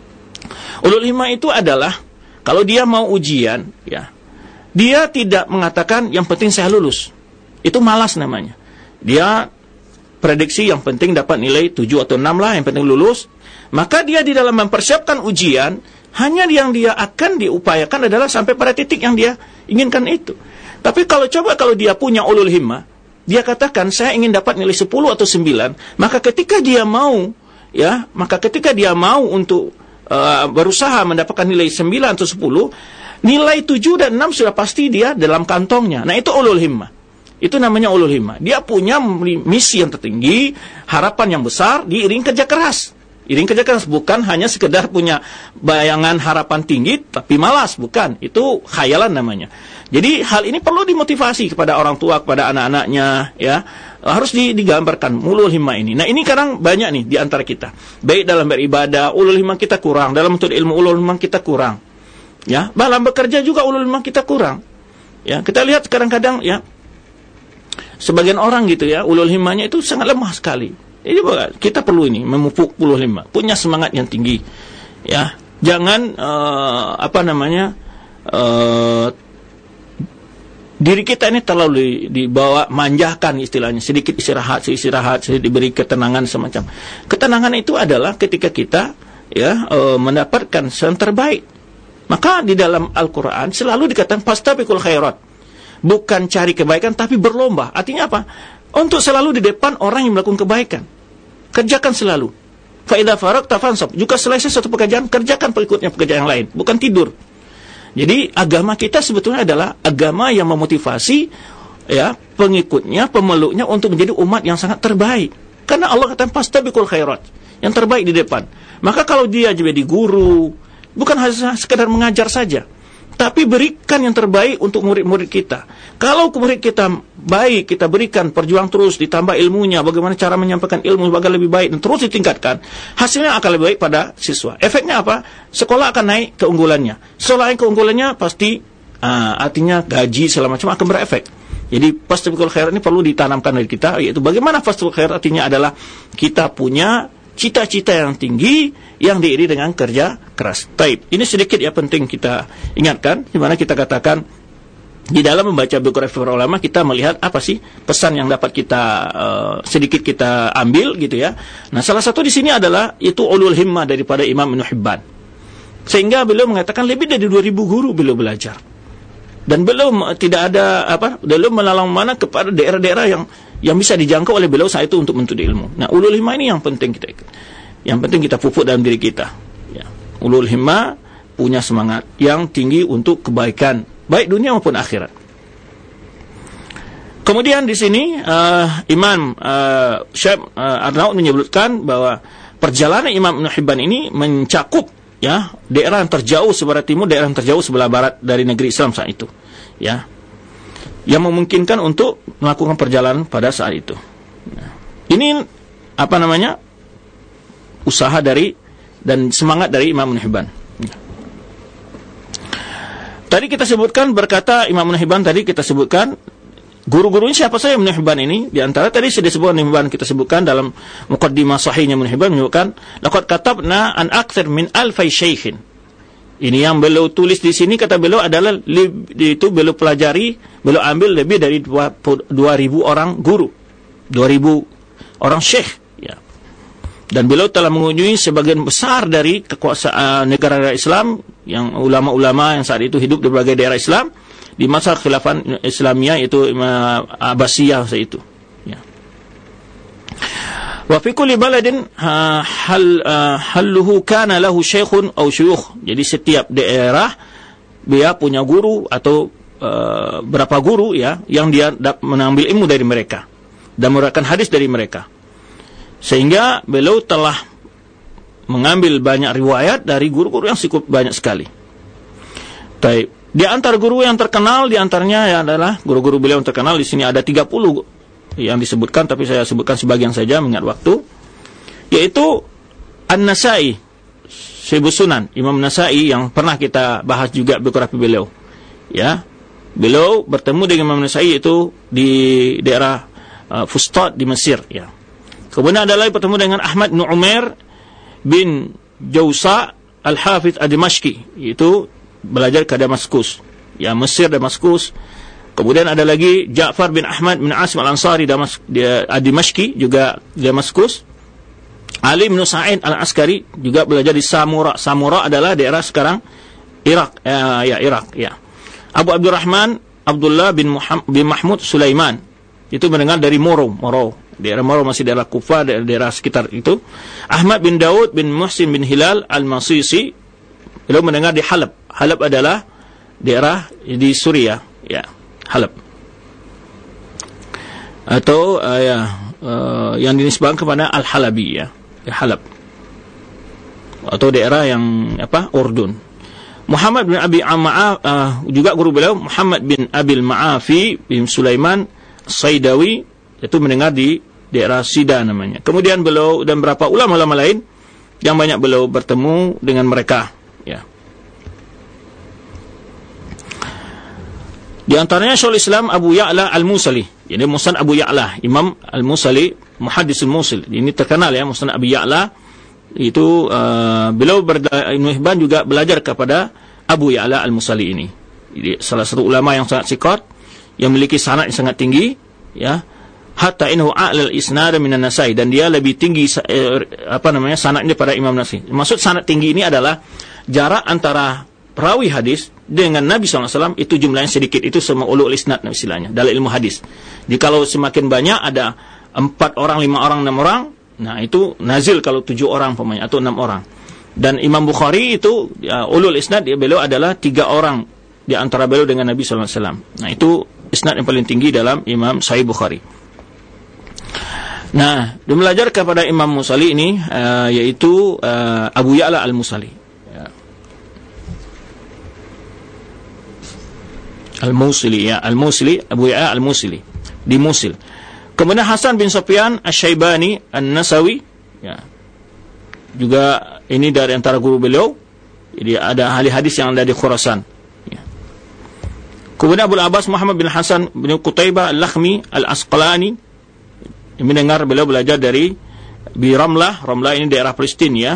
Ulul himmah itu adalah kalau dia mau ujian ya, dia tidak mengatakan yang penting saya lulus. Itu malas namanya. Dia prediksi yang penting dapat nilai 7 atau 6 lah, yang penting lulus. Maka dia di dalam mempersiapkan ujian, hanya yang dia akan diupayakan adalah sampai pada titik yang dia inginkan itu. Tapi kalau dia punya ulul himmah, dia katakan saya ingin dapat nilai 10 atau 9, maka ketika dia mau untuk berusaha mendapatkan nilai 9 atau 10, nilai 7 dan 6 sudah pasti dia dalam kantongnya. Nah, itu ulul himmah. Itu namanya ulul himmah. Dia punya misi yang tertinggi, harapan yang besar, diiring kerja keras. Iring kerja keras bukan hanya sekedar punya bayangan harapan tinggi tapi malas, bukan. Itu khayalan namanya. Jadi hal ini perlu dimotivasi kepada orang tua, kepada anak-anaknya, ya. Harus digambarkan ulul himmah ini. Nah, ini kadang banyak nih di antara kita. Baik dalam beribadah, ulul himmah kita kurang. Dalam menuntut ilmu, ulul himmah kita kurang. Ya, dalam bekerja juga ulul himmah kita kurang. Ya, kita lihat kadang-kadang ya, sebagian orang gitu ya, ulul himmahnya itu sangat lemah sekali. Jadi kita perlu ini memupuk ulul himmah, punya semangat yang tinggi. Ya, jangan diri kita ini terlalu dibawa manjakan istilahnya, sedikit istirahat, sedikit diberi ketenangan semacam. Ketenangan itu adalah ketika kita ya mendapatkan yang terbaik. Maka di dalam Al-Qur'an selalu dikatakan fastabiqul khairat. Bukan cari kebaikan, tapi berlomba. Artinya apa? Untuk selalu di depan orang yang melakukan kebaikan. Kerjakan selalu. Fa'idha faraqta fansab. Jika selesai satu pekerjaan, kerjakan berikutnya pekerjaan yang lain. Bukan tidur. Jadi agama kita sebetulnya adalah agama yang memotivasi ya pengikutnya, pemeluknya untuk menjadi umat yang sangat terbaik. Karena Allah katakan fastabiqul khairat. Yang terbaik di depan. Maka kalau dia jadi guru, bukan hanya sekedar mengajar saja, tapi berikan yang terbaik untuk murid-murid kita. Kalau murid kita baik, kita berikan perjuang terus, ditambah ilmunya, bagaimana cara menyampaikan ilmu agar lebih baik, dan terus ditingkatkan, hasilnya akan lebih baik pada siswa. Efeknya apa? Sekolah akan naik keunggulannya. Selain keunggulannya, pasti artinya gaji segala macam akan berefek. Jadi fastabiqul khairat ini perlu ditanamkan dari kita, yaitu bagaimana fastabiqul khairat artinya adalah kita punya cita-cita yang tinggi yang diiringi dengan kerja keras. Taib. Ini sedikit ya penting kita ingatkan, di mana kita katakan di dalam membaca biografi para ulama kita melihat apa sih pesan yang dapat kita sedikit kita ambil gitu ya. Nah, salah satu di sini adalah itu ulul himmah daripada Imam Ibnu Hibban. Sehingga beliau mengatakan lebih dari 2000 guru beliau belajar. Dan belum tidak ada belum melalang mana kepada daerah-daerah yang bisa dijangkau oleh beliau saat itu untuk menuntut ilmu. Nah, ulul himmah ini yang penting kita ikut. Yang penting kita pupuk dalam diri kita. Ya. Ulul himmah punya semangat yang tinggi untuk kebaikan, baik dunia maupun akhirat. Kemudian di sini Imam Syekh Arnaud menyebutkan bahwa perjalanan Imam Ibnu Hibban ini mencakup ya, daerah yang terjauh sebelah timur, daerah yang terjauh sebelah barat dari negeri Islam saat itu, ya, yang memungkinkan untuk melakukan perjalanan pada saat itu. Nah, ini apa namanya, usaha dari dan semangat dari Imam Ibn Hibban. Tadi kita sebutkan, berkata Imam Ibn Hibban, tadi kita sebutkan guru-gurunya siapa saja Ibn Hibban ini. Di antara tadi sudah disebutkan Ibn Hibban, kita sebutkan dalam muqaddimah sahihnya Ibn Hibban, menyebutkan laqad katabna an akthar min alfai syaikhin. Ini yang beliau tulis di sini, kata beliau adalah itu beliau pelajari, beliau ambil lebih dari 2.000 orang guru, 2.000 orang syekh, ya. Dan beliau telah mengunjungi sebagian besar dari kekuasaan negara Islam, yang ulama-ulama yang saat itu hidup di berbagai daerah Islam di masa khilafah Islamiyah, itu Abbasiyah saat itu, ya. Wa fi kulli baladin halluhu kana lahu syekhun aw syuyukh. Jadi setiap daerah dia punya guru atau berapa guru, ya, yang dia mengambil ilmu dari mereka dan meriwayatkan hadis dari mereka. Sehingga beliau telah mengambil banyak riwayat dari guru-guru yang cukup banyak sekali. Baik. Di antara guru yang terkenal, di antaranya adalah guru-guru beliau yang terkenal, di sini ada 30 yang disebutkan, tapi saya sebutkan sebagian saja mengingat waktu, yaitu An-Nasai, Syibus Sunan, Imam Nasai, yang pernah kita bahas juga biografi beliau, ya. Beliau bertemu dengan Imam Nasai itu di daerah Fustat di Mesir, ya. Kemudian ada lagi bertemu dengan Ahmad bin Umair bin Jausa Al-Hafidh Ad-Dimashqi, itu belajar ke Damaskus, ya, Mesir, Damaskus. Kemudian ada lagi Ja'far bin Ahmad bin Asim Al-Ansari Ad-Dimashqi, juga Damaskus. Ali bin Sa'id Al-Askari juga belajar di Samura. Samura adalah daerah sekarang Irak, Irak, ya. Abu Abdurrahman Abdullah bin Mahmud Sulaiman, itu mendengar dari Moro. Daerah Moro masih daerah Kufah, daerah sekitar itu. Ahmad bin Daud bin Muhsin bin Hilal Al-Masisi, beliau mendengar di Halab. Halab adalah daerah di Suriah, ya, Halab. Atau yang dinisbahkan kepada Al-Halabi, ya, Halab. Atau daerah yang Urdun. Muhammad bin Abi juga guru beliau, Muhammad bin Abil Ma'afi bin Sulaiman Saidawi, itu mendengar di daerah Sida namanya. Kemudian beliau dan beberapa ulama-ulama lain yang banyak beliau bertemu dengan mereka, ya. Di antaranya Syaikhul Islam Abu Ya'la Al-Musali. Jadi Musnad Abu Ya'la, Imam Al-Musali, Muhaddis Al-Musil. Ini terkenal, ya, Musnad Abu Ya'la. Itu beliau Ibn Hibban juga belajar kepada Abu Ya'la Al-Musali ini. Jadi salah satu ulama yang sangat siqat, yang memiliki sanad yang sangat tinggi, ya. Hatta innahu a'lal isnad minan Nasai, dan dia lebih tinggi sanadnya pada Imam Nasai. Maksud sanad tinggi ini adalah jarak antara perawi hadis dengan Nabi SAW itu jumlahnya sedikit, itu semua ulul isnad istilahnya dalam ilmu hadis. Jadi kalau semakin banyak, ada 4 orang, 5 orang, 6 orang, nah itu nazil kalau 7 orang pemainnya, atau 6 orang. Dan Imam Bukhari itu, ya, ulul isnad, beliau adalah 3 orang di antara beliau dengan Nabi SAW. Nah itu isnad yang paling tinggi dalam Imam Sahih Bukhari. Nah, dia belajar kepada Imam Musali ini, yaitu Abu Ya'la Al-Musali, ya. Al-Musili, ya, Al-Musili, Abu Ya'la Al-Musili di Musil. Kemudian Hasan bin Sufyan Asy-Syaibani An-Nasawi, ya, juga ini dari antara guru beliau. Jadi ada ahli hadis yang ada di Khurasan, ya. Kemudian Abu Abbas Muhammad bin Hasan bin Qutaibah Al-Lakhmi Al-Asqalani, mendengar beliau belajar dari Ramlah. Ramlah ini daerah Palestina, ya.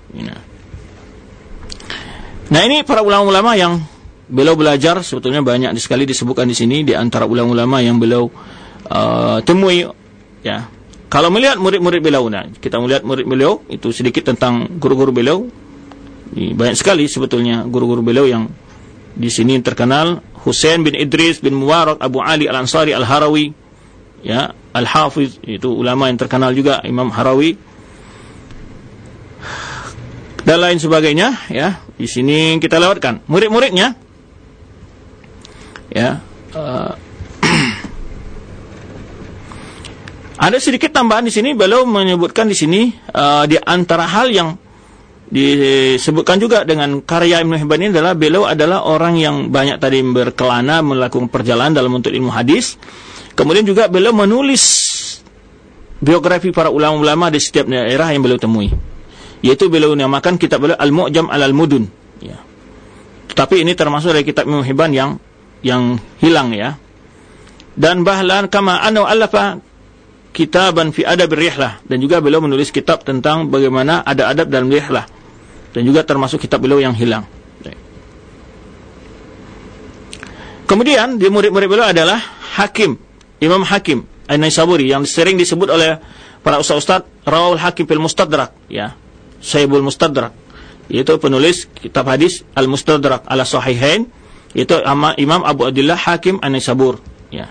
Nah, ini para ulama-ulama yang beliau belajar, sebetulnya banyak sekali disebutkan di sini di antara ulama-ulama yang beliau temui, ya. Kalau melihat murid-murid beliau, nah, kita melihat murid beliau itu sedikit tentang guru-guru beliau. Banyak sekali sebetulnya guru-guru beliau yang di sini terkenal. Husain bin Idris bin Mubarak Abu Ali Al-Ansari Al-Harawi, ya, Al-Hafiz, itu ulama yang terkenal juga, Imam Harawi, dan lain sebagainya, ya. Di sini kita lewatkan murid-muridnya, ya. Ada sedikit tambahan di sini, beliau menyebutkan di sini di antara hal yang disebutkan juga dengan karya Ibnu Hibban ini adalah beliau adalah orang yang banyak tadi berkelana melakukan perjalanan dalam menuntut ilmu hadis. Kemudian juga beliau menulis biografi para ulama-ulama di setiap daerah yang beliau temui. Yaitu beliau namakan kitab beliau Al-Mu'jam Al-Mudun. Ya. Tetapi ini termasuk dari kitab Ibnu Hibban yang hilang ya. Dan bahlan kama anna alafa kitaban fi adab rihlah, dan juga beliau menulis kitab tentang bagaimana ada adab dalam rihlah, dan juga termasuk kitab beliau yang hilang. Kemudian di murid-murid beliau adalah Hakim, Imam Hakim An-Naisaburi, yang sering disebut oleh para ustaz-ustaz Rawal Hakim fil Mustadrak ya, Sahibul Mustadrak, yaitu penulis kitab hadis Al-Mustadrak ala Sahihain, itu Imam Abu Abdullah Hakim An-Naisabur ya.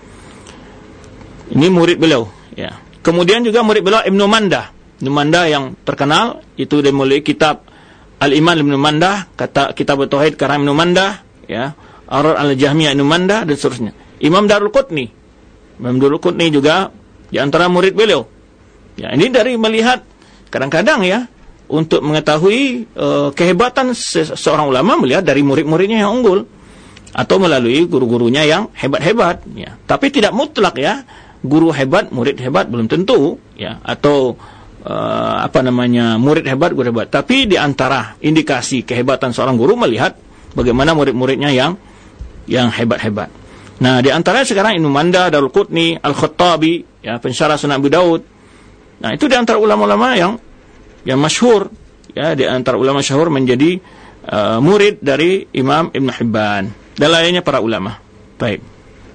Ini murid beliau ya. Kemudian juga murid beliau Ibnu Mandah. Ibnu Mandah yang terkenal itu dia mulai kitab Al-Iman Ibnu Mandah, kata kitab Tauhid karang Ibnu Mandah ya, Ar Al-Jahmiyah Ibnu Mandah dan seterusnya. Imam Darul Qutni. Imam Darul Qutni juga di antara murid beliau. Ya, ini dari melihat kadang-kadang ya, untuk mengetahui kehebatan seorang ulama melihat dari murid-muridnya yang unggul atau melalui guru-gurunya yang hebat-hebat ya. Tapi tidak mutlak ya. Guru hebat, murid hebat belum tentu ya, atau murid hebat, guru hebat. Tapi di antara indikasi kehebatan seorang guru melihat bagaimana murid-muridnya yang hebat-hebat. Nah, di antaranya sekarang Ibnu Mandah, Darul Qutni, Al-Khattabi ya, pensyarah Sunan Abu Daud. Nah, itu di antara ulama-ulama yang masyhur ya, di antara ulama masyhur menjadi murid dari Imam Ibnu Hibban dan lainnya para ulama. Baik.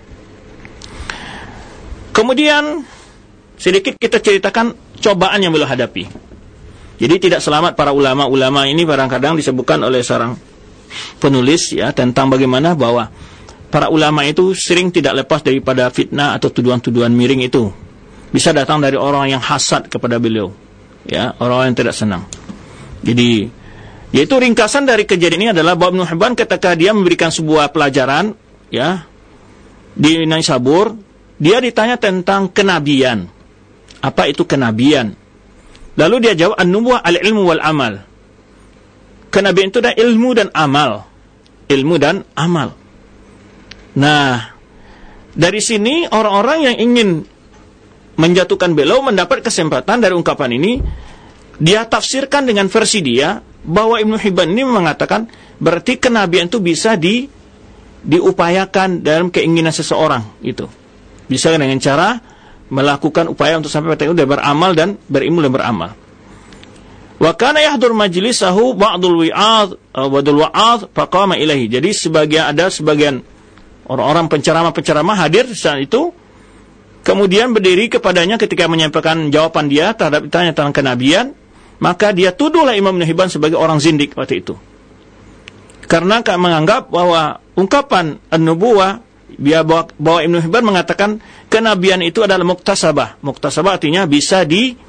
Kemudian sedikit kita ceritakan cobaan yang beliau hadapi. Jadi tidak selamat para ulama-ulama ini kadang-kadang disebutkan oleh seorang penulis ya, tentang bagaimana bahwa para ulama itu sering tidak lepas daripada fitnah atau tuduhan-tuduhan miring itu. Bisa datang dari orang yang hasad kepada beliau. Ya, orang yang tidak senang. Jadi, yaitu ringkasan dari kejadian ini adalah bahwa Ibnu Hibban ketika dia memberikan sebuah pelajaran ya di Naisabur, dia ditanya tentang kenabian. Apa itu kenabian? Lalu dia jawab, an-nubuwah al-ilmu wal amal. Kenabian itu adalah ilmu dan amal. Ilmu dan amal. Nah, dari sini orang-orang yang ingin menjatuhkan beliau mendapat kesempatan dari ungkapan ini. Dia tafsirkan dengan versi dia, bahwa Ibnu Hibban ini mengatakan berarti kenabian itu bisa diupayakan dalam keinginan seseorang itu. Bisa dengan cara melakukan upaya untuk sampai pada itu dan beramal dan berilmu dan beramal. Wa kana yahdur majlisahu ba'dul wa'adh faqama ilaihi. Jadi sebagian orang-orang penceramah hadir saat itu, kemudian berdiri kepadanya ketika menyampaikan jawaban dia terhadap ditanya tentang kenabian, maka dia tuduhlah Imam Ibnu Hibban sebagai orang zindik waktu itu. Karena menganggap bahwa ungkapan an-nubuwah, bahwa Ibnu Hibban mengatakan kenabian itu adalah muktasabah. Muktasabah artinya bisa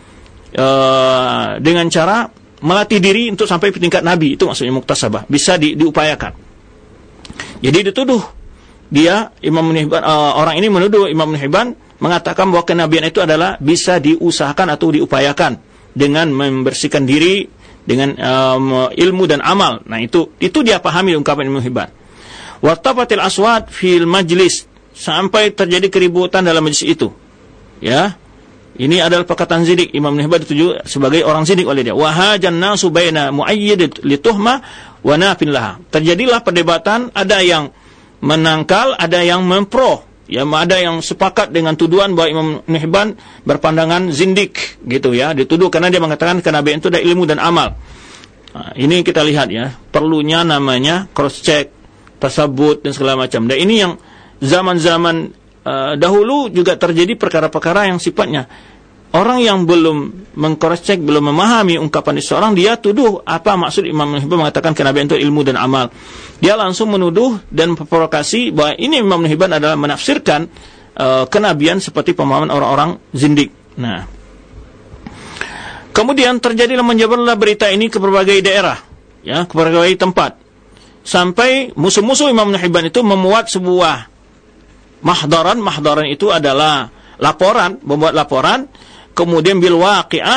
dengan cara melatih diri untuk sampai ke tingkat nabi. Itu maksudnya muktasabah, bisa diupayakan. Jadi dituduh dia Imam Ibnu Hibban, orang ini menuduh Imam Ibnu Hibban mengatakan bahwa kenabian itu adalah bisa diusahakan atau diupayakan dengan membersihkan diri dengan ilmu dan amal. Nah, itu dia pahami ungkapan Ibnu Hibban. Wartafatil aswat fil majlis, sampai terjadi keributan dalam majlis itu. Ya. Ini adalah perkataan zindik. Imam Ibnu Hibban dituju sebagai orang zindik oleh dia. Wa hajan nasu baina muayyid li tuhmah wa nafin laha. Terjadilah perdebatan, ada yang menangkal, ada yang mempro. Ya, ada yang sepakat dengan tuduhan bahwa Imam Ibnu Hibban berpandangan zindik gitu ya, dituduh karena dia mengatakan kenabian itu ada ilmu dan amal. Nah, ini kita lihat ya, perlunya namanya cross check, tasabut dan segala macam. Dan ini yang zaman-zaman dahulu juga terjadi perkara-perkara yang sifatnya orang yang belum meng-cross check, belum memahami ungkapan seseorang, dia tuduh apa maksud Imam Ibnu Hibban mengatakan kenabian itu ilmu dan amal. Dia langsung menuduh dan memprovokasi bahwa ini Imam Ibnu Hibban adalah menafsirkan kenabian seperti pemahaman orang-orang zindik. Nah, kemudian terjadilah menyebarlah berita ini ke berbagai daerah, ya, ke berbagai tempat. Sampai musuh-musuh Imam Ibnu Hibban itu memuat sebuah mahdaran. Mahdaran itu adalah laporan, membuat laporan, kemudian bil waqi'ah,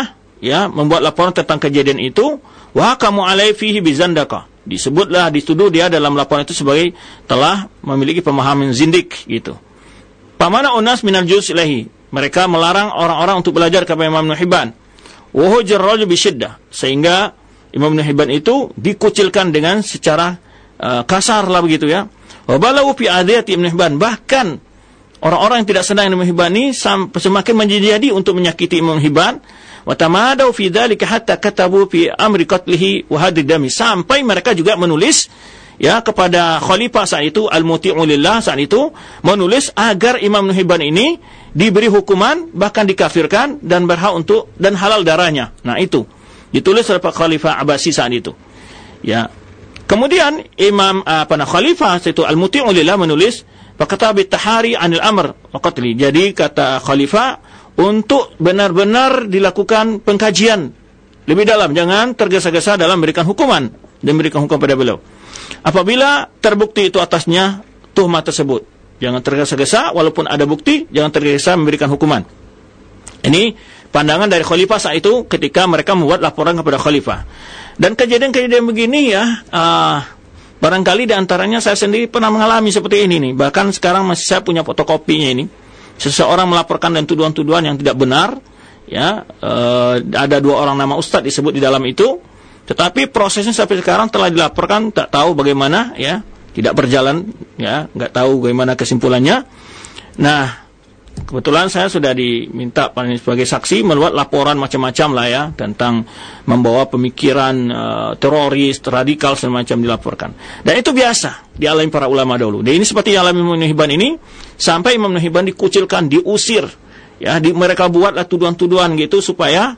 ya membuat laporan tentang kejadian itu, wa hakamu alaihi fihi bizandaqah. Disebutlah, dituduh dia dalam laporan itu sebagai telah memiliki pemahaman zindik gitu. Pamana unas minal juz ilahi. Mereka melarang orang-orang untuk belajar kepada Imam Ibn Hibban. Wa hujar rajul bisyiddah. Sehingga Imam Ibn Hibban itu dikucilkan dengan secara kasar lah begitu ya. Wa balau fi adiyati Ibn Hibban. Bahkan orang-orang yang tidak senang Ibn Hibban ini semakin menjadi untuk menyakiti Imam Hibban. Wa tamadau fi dzalika hatta katabu fi amri qatlihi wa hadid dami. Sampai mereka juga menulis ya kepada khalifah saat itu al-muti'u lillah saat itu menulis agar Imam Ibn Hibban ini diberi hukuman, bahkan dikafirkan dan berhak untuk dan halal darahnya. Nah itu ditulis oleh Khalifah Abbasi saat itu. Ya. Kemudian Khalifah itu al-muti'u lillah menulis faqata bitahari 'anil amr wa qatli. Jadi kata Khalifah untuk benar-benar dilakukan pengkajian lebih dalam, jangan tergesa-gesa dalam memberikan hukuman dan memberikan hukum pada beliau. Apabila terbukti itu atasnya tuhmat tersebut, jangan tergesa-gesa, walaupun ada bukti, jangan tergesa-gesa memberikan hukuman. Ini pandangan dari khalifah saat itu ketika mereka membuat laporan kepada khalifah. Dan kejadian-kejadian begini ya, barangkali diantaranya saya sendiri pernah mengalami seperti ini nih. Bahkan sekarang masih saya punya fotokopinya ini. Seseorang melaporkan dan tuduhan-tuduhan yang tidak benar, ya, ada 2 orang nama ustadz disebut di dalam itu. Tetapi prosesnya sampai sekarang telah dilaporkan, tak tahu bagaimana, ya, tidak berjalan, ya, nggak tahu bagaimana kesimpulannya. Nah, kebetulan saya sudah diminta sebagai saksi membuat laporan macam-macam lah ya tentang membawa pemikiran teroris, radikal semacam dilaporkan. Dan itu biasa dialami para ulama dahulu. Dan ini seperti yang alami Imam Ibn Hibban ini, sampai Imam Ibn Hibban dikucilkan, diusir, ya, mereka buatlah tuduhan-tuduhan gitu supaya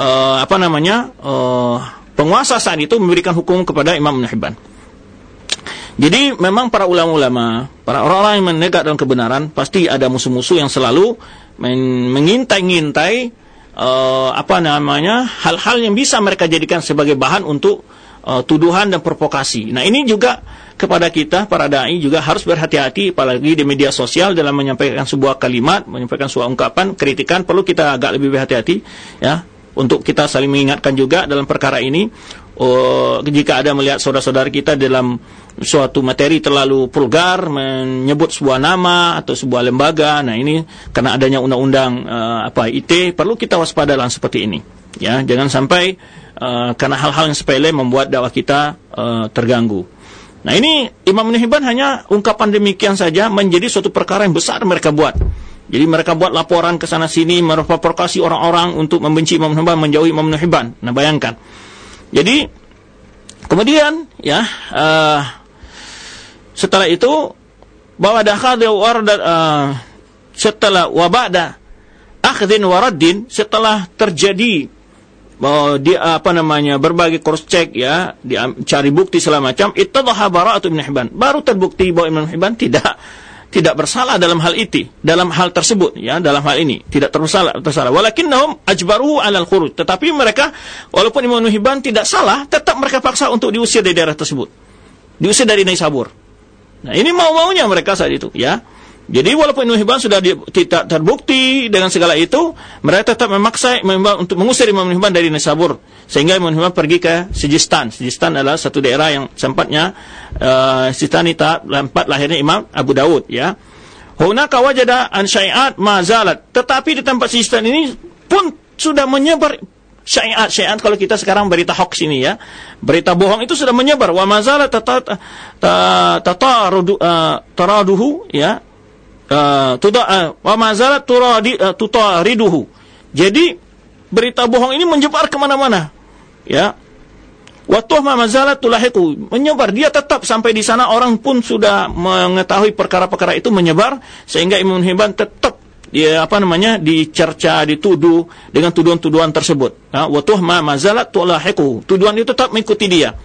penguasa saat itu memberikan hukum kepada Imam Ibn Hibban. Jadi memang para ulama-ulama, para orang-orang yang menegak dalam kebenaran, pasti ada musuh-musuh yang selalu mengintai-ngintai hal-hal yang bisa mereka jadikan sebagai bahan untuk tuduhan dan provokasi. Nah ini juga kepada kita para dai juga harus berhati-hati, apalagi di media sosial dalam menyampaikan sebuah kalimat, menyampaikan sebuah ungkapan, kritikan, perlu kita agak lebih berhati-hati ya, untuk kita saling mengingatkan juga dalam perkara ini. Jika ada melihat saudara-saudara kita dalam suatu materi terlalu vulgar, menyebut sebuah nama atau sebuah lembaga, nah ini karena adanya undang-undang IT, perlu kita waspada dalam seperti ini ya, jangan sampai karena hal-hal yang sepele membuat dakwah kita terganggu. Nah ini Imam Ibn Hibban hanya ungkapan demikian saja menjadi suatu perkara yang besar mereka buat. Jadi mereka buat laporan ke sana sini, memprovokasi orang-orang untuk membenci Imam Ibn Hibban, menjauhi Imam Ibn Hibban. Nah bayangkan. Jadi kemudian ya setelah itu bahwa setelah wabada akhdin waraddin, setelah terjadi berbagai cross check ya, cari bukti segala macam, ittadhaha bara'atu Ibn Hibban, baru terbukti bahwa Ibn Hibban tidak bersalah dalam hal itu, dalam hal tersebut ya, dalam hal ini tidak tersalah. Walakinnahum ajbaruhu 'alal khuruj, tetapi mereka walaupun Imam Ibn Hibban tidak salah, tetap mereka paksa untuk diusir dari daerah tersebut, diusir dari Naisabur. Nah ini mau-maunya mereka saat itu ya. Jadi walaupun Ibn Hibban sudah tidak terbukti dengan segala itu, mereka tetap memaksa untuk mengusir Imam Ibn Hibban dari Naisabur, sehingga Imam Ibn Hibban pergi ke Sijistan. Sijistan adalah satu daerah yang sempatnya Sijistan itu tempat lahirnya Imam Abu Dawud ya. Hunaka wajada an syai'at ma zalat, tetapi di tempat Sijistan ini pun sudah menyebar syai'at kalau kita sekarang berita hoax ini ya, berita bohong itu sudah menyebar. Wa ma zalat taraduhu ya, wa mazalat tutariduhu. Jadi berita bohong ini menyebar kemana-mana ya. Wa tuhma mazalat tulahiqu, menyebar, dia tetap sampai di sana orang pun sudah mengetahui perkara-perkara itu menyebar, sehingga Imam Hibban tetap dicerca, dituduh dengan tuduhan-tuduhan tersebut. Wa tuhma mazalat tulahiqu, tuduhan itu tetap mengikuti dia.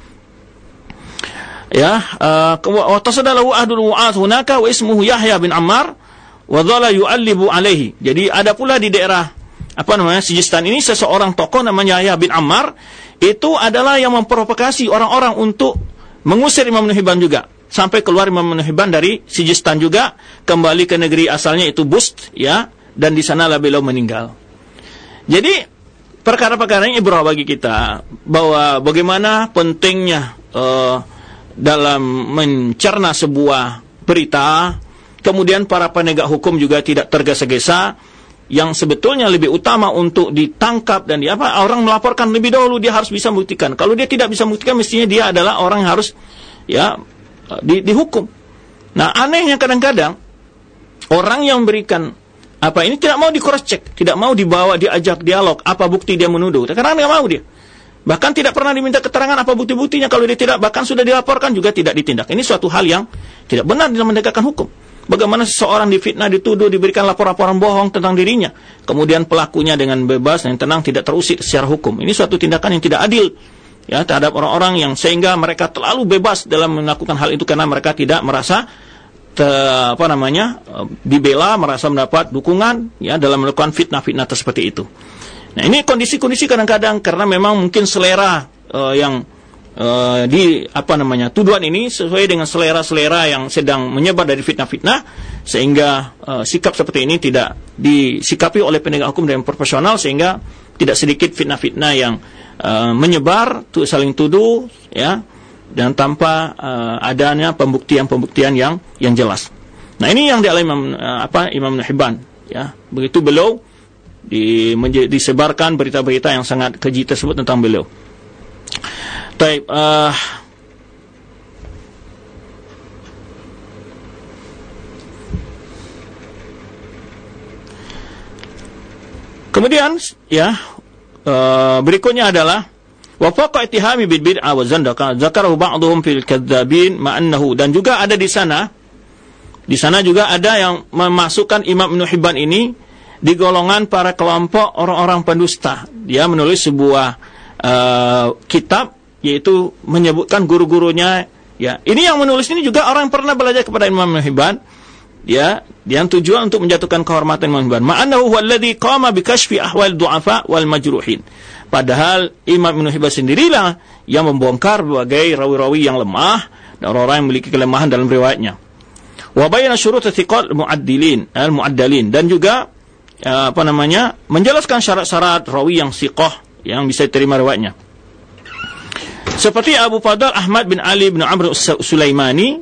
Ya, wa tasadalahu ahdul wa'at hunaka wa ismuhu Yahya bin Ammar wa dhala yu'allibu alaihi. Jadi ada pula di daerah Sijistan ini seseorang tokoh namanya Yahya bin Ammar, itu adalah yang memprovokasi orang-orang untuk mengusir Imam Ibn Hibban juga, sampai keluar Imam Ibn Hibban dari Sijistan juga, kembali ke negeri asalnya itu Bust ya, dan di sanalah beliau meninggal. Jadi perkara-perkara ini ibrah bagi kita, bahwa bagaimana pentingnya dalam mencerna sebuah berita, kemudian para penegak hukum juga tidak tergesa-gesa, yang sebetulnya lebih utama untuk ditangkap dan orang melaporkan lebih dahulu, dia harus bisa membuktikan. Kalau dia tidak bisa membuktikan, mestinya dia adalah orang yang harus dihukum. Nah, anehnya kadang-kadang orang yang memberikan ini tidak mau di cross check, tidak mau dibawa, diajak dialog, apa bukti dia menuduh, karena nggak mau dia. Bahkan tidak pernah diminta keterangan apa bukti-buktinya. Kalau dia tidak, bahkan sudah dilaporkan juga tidak ditindak. Ini suatu hal yang tidak benar dalam menegakkan hukum. Bagaimana seseorang difitnah, dituduh, diberikan laporan-laporan bohong tentang dirinya, kemudian pelakunya dengan bebas dan tenang tidak terusik secara hukum. Ini suatu tindakan yang tidak adil terhadap orang-orang yang sehingga mereka terlalu bebas dalam melakukan hal itu karena mereka tidak merasa dibela, merasa mendapat dukungan dalam melakukan fitnah-fitnah seperti itu. Nah, ini kondisi-kondisi kadang-kadang karena memang mungkin selera yang tuduhan ini sesuai dengan selera-selera yang sedang menyebar dari fitnah-fitnah, sehingga sikap seperti ini tidak disikapi oleh penegak hukum dengan profesional, sehingga tidak sedikit fitnah-fitnah yang menyebar, saling tuduh dan tanpa adanya pembuktian-pembuktian yang jelas. Nah, ini yang dialami Imam Ibn Hibban, begitu beliau disebarkan berita-berita yang sangat keji tersebut tentang beliau. Baik, kemudian berikutnya adalah wa faqa ittihami bil bid'ah wa zandaqah zakarahu ba'dhum fil kadzdzabin ma'annahu, dan juga ada di sana juga ada yang memasukkan Imam Ibn Hibban ini di golongan para kelompok orang-orang pendusta. Dia menulis sebuah kitab, yaitu menyebutkan guru-gurunya. Ini yang menulis ini juga orang yang pernah belajar kepada Imam Ibn Hibban. Yang tujuan untuk menjatuhkan kehormatan Imam Ibn Hibban. Ma'annahu huwallazi qama bi kashfi ahwal du'afa wal majruhin. Padahal Imam Ibn Hibban sendirilah yang membongkar berbagai rawi-rawi yang lemah dan orang-orang yang memiliki kelemahan dalam riwayatnya. Wa bayyana syurut thiqat al-mu'addalin, dan juga menjelaskan syarat-syarat rawi yang thiqah yang bisa diterima riwayatnya. Seperti Abu Fadl Ahmad bin Ali bin Amr Sulaimani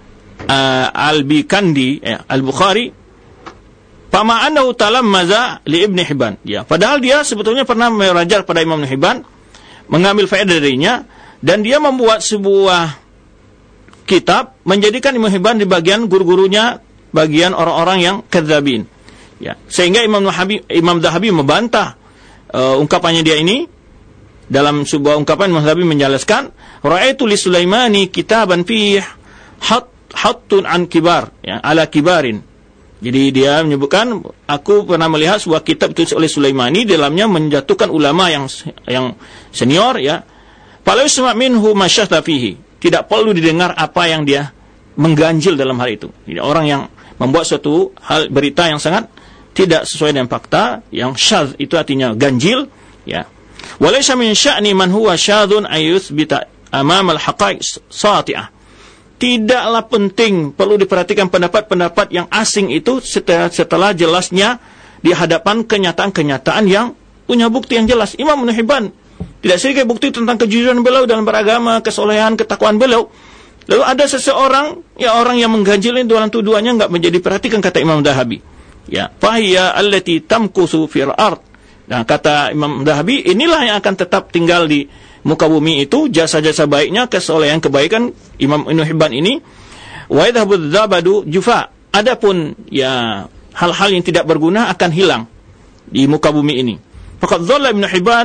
Al-Bikandi Al-Bukhari, fama annahu talammaza li Ibn Hibban. Padahal dia sebetulnya pernah belajar pada Imam Ibn Hibban, mengambil faedah darinya, dan dia membuat sebuah kitab menjadikan Imam Hibban di bagian guru-gurunya, bagian orang-orang yang kadzabin. Sehingga Imam Zahabi membantah ungkapannya dia ini. Dalam sebuah ungkapan Imam Zahabi menjelaskan, ra'aitu li Sulaimani kitaban fihi hattun an kibar, ala kibarin. Jadi dia menyebutkan, aku pernah melihat sebuah kitab ditulis oleh Sulaimani, dalamnya menjatuhkan ulama yang senior, Fala yusma' minhu ma syahta fihi. Tidak perlu didengar apa yang dia mengganjil dalam hal itu. Jadi orang yang membuat suatu hal berita yang sangat tidak sesuai dengan fakta, yang syadz itu artinya ganjil, Walaysa min sya'ni man huwa syadzun ayuthbita amam al-haqaiq sati'ah. Tidaklah penting, perlu diperhatikan pendapat-pendapat yang asing itu setelah jelasnya di hadapan kenyataan-kenyataan yang punya bukti yang jelas. Imam Ibn Hibban tidak sedikit bukti tentang kejujuran beliau dalam beragama, kesolehan, ketakwaan beliau. Lalu ada seseorang, orang yang mengganjil dalam tuduhannya enggak menjadi perhatikan, kata Imam Zahabi. Fahiya allati tamkusu fil ard. Nah, kata Imam Zahabi, inilah yang akan tetap tinggal di muka bumi itu, jasa-jasa baiknya, kesolehan, kebaikan Imam Ibn Hibban ini. Wa yadhhabu dzabadu jufa. Adapun hal-hal yang tidak berguna akan hilang di muka bumi ini. Faqad dhalla Ibn Hibban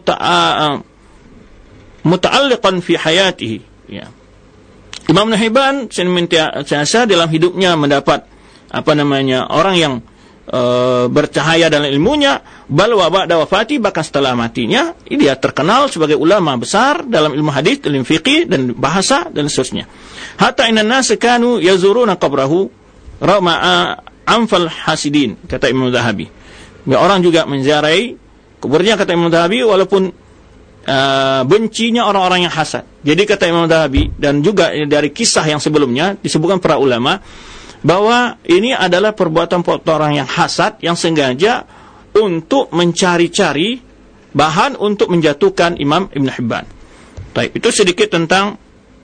muta'alliqan fi hayatihi. Imam Ibn Hibban senantiasa dalam hidupnya mendapat orang yang bercahaya dalam ilmunya, bal wa ba'da wafati, bahkan setelah matinya dia terkenal sebagai ulama besar dalam ilmu hadis, ilmu fiqih dan bahasa dan seterusnya. Hatta innan nas kanu yazuruna qabrahu rama'a anfal hasidin, kata Imam Zahabi. Orang juga menziarahi kuburnya, kata Imam Zahabi, walaupun bencinya orang-orang yang hasad. Jadi kata Imam Zahabi, dan juga dari kisah yang sebelumnya disebutkan para ulama, bahwa ini adalah perbuatan orang yang hasad, yang sengaja untuk mencari-cari bahan untuk menjatuhkan Imam Ibn Hibban. Baik, itu sedikit tentang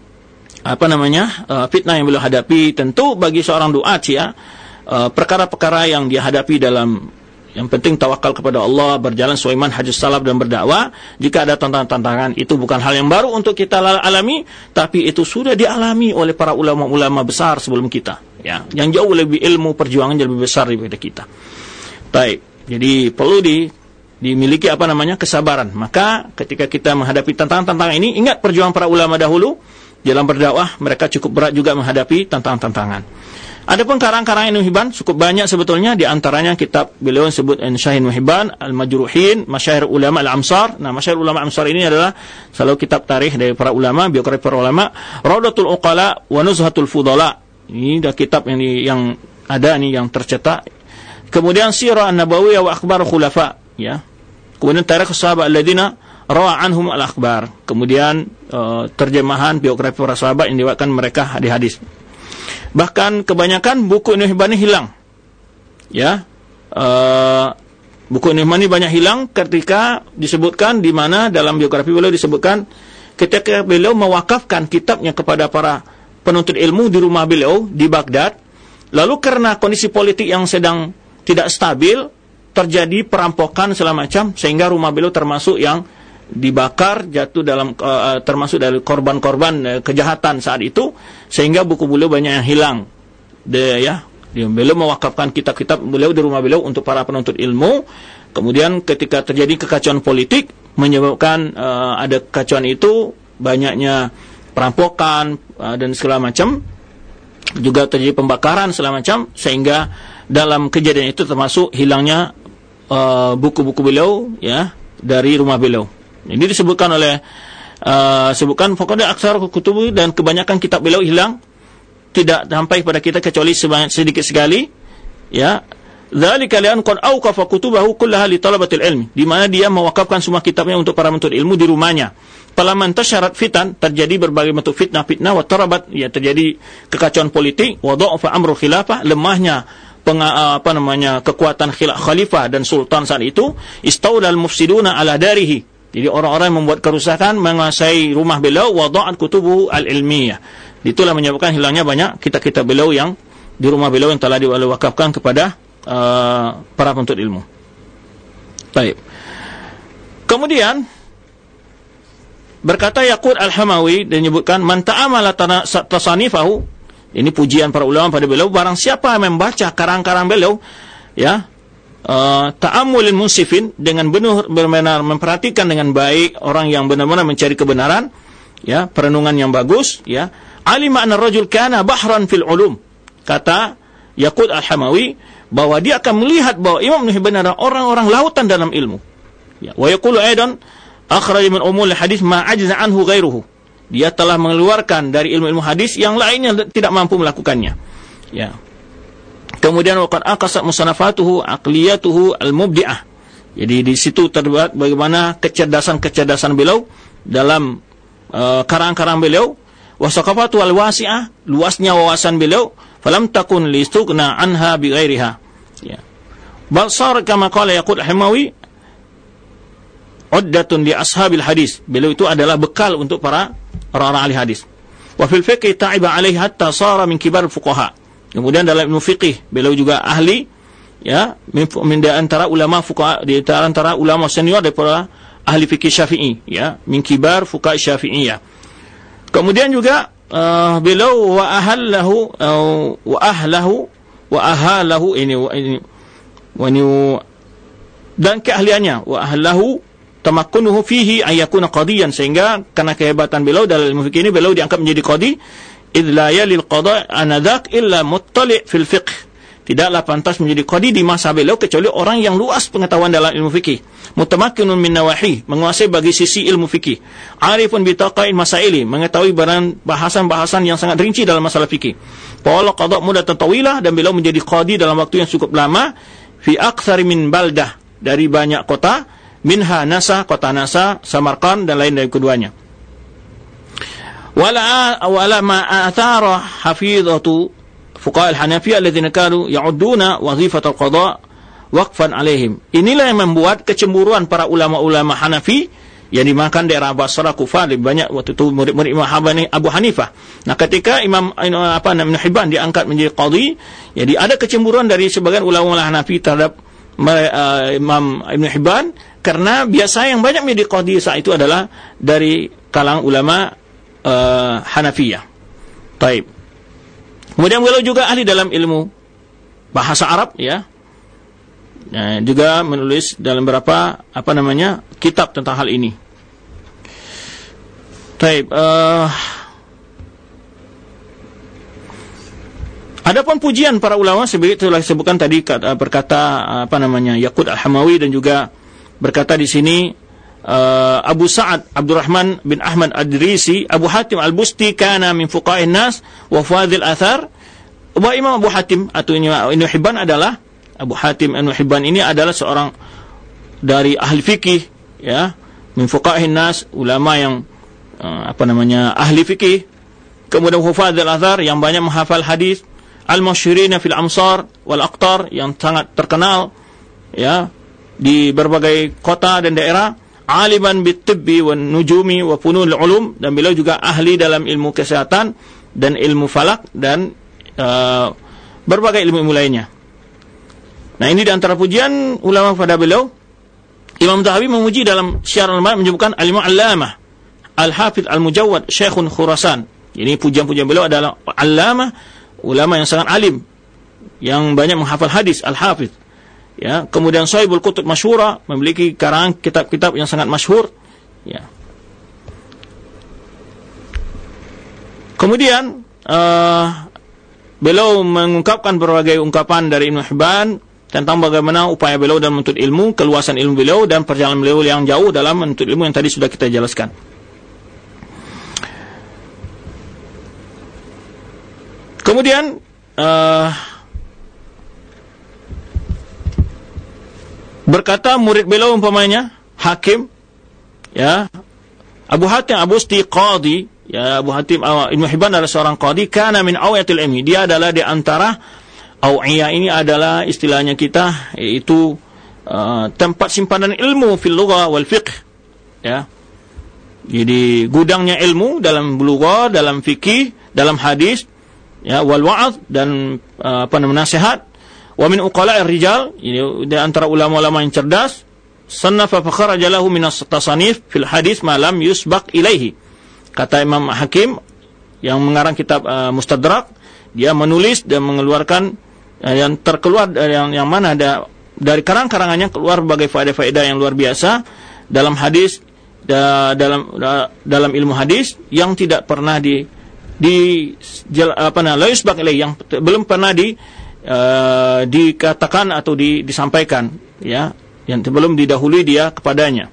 fitnah yang beliau hadapi. Tentu bagi seorang duat ya, perkara-perkara yang dia hadapi dalam, yang penting tawakal kepada Allah, berjalan sesuai manhajus salaf dan berdakwah. Jika ada tantangan-tantangan, itu bukan hal yang baru untuk kita alami, tapi itu sudah dialami oleh para ulama-ulama besar sebelum kita, ya, yang jauh lebih ilmu, perjuangan lebih besar daripada kita. Baik, jadi perlu dimiliki kesabaran. Maka ketika kita menghadapi tantangan-tantangan ini, ingat perjuangan para ulama dahulu dalam berdakwah, mereka cukup berat juga menghadapi tantangan-tantangan. Adapun karang-karang Ibnu Hibban cukup banyak sebetulnya, di antaranya kitab beliau yang sebut Syahih Ibnu Hibban, Al-Majruhin, Masyair Ulama Al-Amsar. Nah, Masyair Ulama Al-Amsar ini adalah selalu kitab tarikh dari para ulama, biografi para ulama. Raudatul Uqala wa Nuzhatul Fudala. Ini dah kitab yang ada nih, yang tercetak. Kemudian Sirah An-Nabawiyah wa Akhbar Khulafa, ya. Kemudian Tarikh Sahabat Alladzina Rawa Anhum Al-Akhbar. Kemudian terjemahan biografi para sahabat yang diwakilkan mereka hadis-hadis. Bahkan kebanyakan buku Ibnu Hibban ini hilang, ya. Buku Ibnu Hibban ini banyak hilang ketika disebutkan, di mana dalam biografi beliau disebutkan ketika beliau mewakafkan kitabnya kepada para penuntut ilmu di rumah beliau di Baghdad. Lalu karena kondisi politik yang sedang tidak stabil, terjadi perampokan segala macam, sehingga rumah beliau termasuk yang dibakar, jatuh dalam termasuk dari korban-korban kejahatan saat itu, sehingga buku beliau banyak yang hilang. Beliau mewakafkan kitab-kitab beliau di rumah beliau untuk para penuntut ilmu. Kemudian ketika terjadi kekacauan politik, menyebabkan ada kekacauan itu, banyaknya perampokan dan segala macam, juga terjadi pembakaran segala macam, sehingga dalam kejadian itu termasuk hilangnya buku-buku beliau, ya, dari rumah beliau. Ini disebutkan oleh sebutkan pokoknya aksar kutubu, dan kebanyakan kitab beliau hilang, tidak sampai pada kita kecuali sedikit sekali, ya. Dzalika li'an qad awqafa kutubahu kullaha li talabatil ilmi, di mana dia mewakafkan semua kitabnya untuk para penuntut ilmu di rumahnya. Falamman tasyarat fitan, terjadi berbagai bentuk fitnah wa tarabat, ya, terjadi kekacauan politik, wa dha'afa amru khilafah, lemahnya kekuatan khalifah dan sultan saat itu, istaulal mufsiduna ala darihi. Jadi orang-orang yang membuat kerusakan menguasai rumah beliau, wada'at kutubuhu al-ilmiyah. Itulah menyebabkan hilangnya banyak kitab-kitab beliau yang di rumah beliau yang telah diwakafkan kepada para penuntut ilmu. Baik. Kemudian berkata Yaqut Al-Hamawi dan menyebutkan man ta'amala tasanifahu, ini pujian para ulama pada beliau, barang siapa yang membaca karang-karang beliau, ya, ta'ammulin munsifin, dengan benar-benar memperhatikan dengan baik, orang yang benar-benar mencari kebenaran, ya, perenungan yang bagus, ya, alima anna rajul kana bahran fil ulum. Kata Yaqut Al-Hamawi bahwa dia akan melihat bahwa Imam Ibnu Hibban adalah orang-orang lautan dalam ilmu, ya. Wa yaqulu aidan akhraj min umul hadis ma ajza anhu ghairuhu. Dia telah mengeluarkan dari ilmu-ilmu hadis yang lainnya tidak mampu melakukannya, ya. Kemudian waqad aqasat musanafatuhu aqliyatuhu al-mubdi'ah. Jadi di situ terdapat bagaimana kecerdasan beliau dalam karang-karang beliau, wa saqafatu al-wasi'ah, luasnya wawasan beliau, falam takun listughna anha bighairiha, ya. Bal sar kama qala Yaqut Al-Hamawi uddatun li ashabil hadis. Beliau itu adalah bekal untuk para orang-orang ahli hadis. Wa fil fiqh ta'iba alaihi hatta sara min kibar fuqaha. Kemudian dalam ilmu fikih beliau juga ahli, ya, min antara ulama fuqaha, di antara ulama senior daripada ahli fikih Syafi'i, ya, min kibar fuqaha Syafi'iyah. Kemudian juga beliau wa ahlahu dan keahliannya, wa ahlahu tamakkunuhu fihi ayakuna qadiyan, sehingga karena kehebatan beliau dalam ilmu fikih ini, beliau diangkat menjadi qadi. Idh la yalil qada' anadak illa muttali' fil fiqh. Tidaklah pantas menjadi qadi di masa beliau kecuali orang yang luas pengetahuan dalam ilmu fikih, mutamakkinun min nawahi, menguasai bagi sisi ilmu fikih, arifun bi taqa'il masaili, mengetahui bahasan-bahasan yang sangat rinci dalam masalah fikih. Qala qada' muddatan tawilah, dan beliau menjadi qadi dalam waktu yang cukup lama, fi aktsari min baldah, dari banyak kota, minha Nasa, kota Nasa, Samarkand, dan lain dari keduanya. Wala ma athara hafizatu fuqaha al-Hanafiyah alladziina kanu ya'udduna wazifat al-qada' waqfan alaihim. Inilah yang membuat kecemburuan para ulama-ulama Hanafi yang dimakan daerah Basrah, Kufah, lebih banyak waktu itu murid-murid Imam Abu Hanifah. Nah, ketika Imam Ibn Hibban diangkat menjadi qadhi, jadi ada kecemburuan dari sebagian ulama Hanafi terhadap Imam Ibn Hibban, karena biasa yang banyak menjadi qadhi saat itu adalah dari kalangan ulama Hanafiyah. Baik. Kemudian beliau juga ahli dalam ilmu bahasa Arab, ya. Nah, juga menulis dalam beberapa kitab tentang hal ini. Baik. Adapun pujian para ulama seperti telah disebutkan tadi, berkata Yaqut Al-Hamawi, dan juga berkata di sini Abu Sa'ad Abdurrahman bin Ahmad Ad-Drisi, Abu Hatim Al-Busti kana min fuqahin nas wa fadhil athar. Imam Abu Hatim atau Ibnu Hibban adalah Abu Hatim Ibnu Hibban ini adalah seorang dari ahli fikih, ya, min fuqahin nas, ulama yang ahli fikih. Kemudian hufadzul athar, yang banyak menghafal hadis, al-masyhurina fil amsar wal aqtar, yang sangat terkenal, ya, di berbagai kota dan daerah. Aliman bit-tibbi wan nujumi wa fununul ulum, dan beliau juga ahli dalam ilmu kesehatan dan ilmu falak dan berbagai ilmu lainnya. Nah, ini di antara pujian ulama pada beliau. Imam Zahabi memuji dalam Syiar al-Ma'ad, menyebutkan al-Mu'allamah al-Hafidh al-Mujawwad Syekhun Khurasan. Ini pujian-pujian beliau adalah allamah, ulama yang sangat alim, yang banyak menghafal hadis, al-Hafidh. Ya, kemudian Sahibul Kutub Masyhura, memiliki karangan kitab-kitab yang sangat masyhur, ya. Kemudian beliau mengungkapkan berbagai ungkapan dari Ibnu Hibban tentang bagaimana upaya beliau dalam menuntut ilmu, keluasan ilmu beliau, dan perjalanan beliau yang jauh dalam menuntut ilmu yang tadi sudah kita jelaskan. Kemudian berkata murid beliau umpamanya Hakim, ya, Abu Hatim Abusti qadhi, ya, Abu Hatim Ibnu Hibban adalah seorang qadhi, kana min awiyatil ilmi, dia adalah di antara awiyah, ini adalah istilahnya kita, yaitu tempat simpanan ilmu fil lughah wal fiqh, ya. Jadi gudangnya ilmu dalam lughah, dalam fikih, dalam hadis, ya, wal wa'adz, dan nasihat. Wa min uqala'ir rijal, ini di antara ulama-ulama yang cerdas. Sannafa fa kharaja lahu min as-tasanif fil hadis ma lam yusbaq ilaihi. Kata Imam Hakim yang mengarang kitab Mustadrak, dia menulis dan mengeluarkan yang terkeluar yang mana ada dari karang-karangannya keluar berbagai faedah-faedah yang luar biasa dalam hadis, dalam ilmu hadis yang tidak pernah la yusbaq ilaihi, yang belum pernah dikatakan atau disampaikan, ya, yang belum didahului dia kepadanya.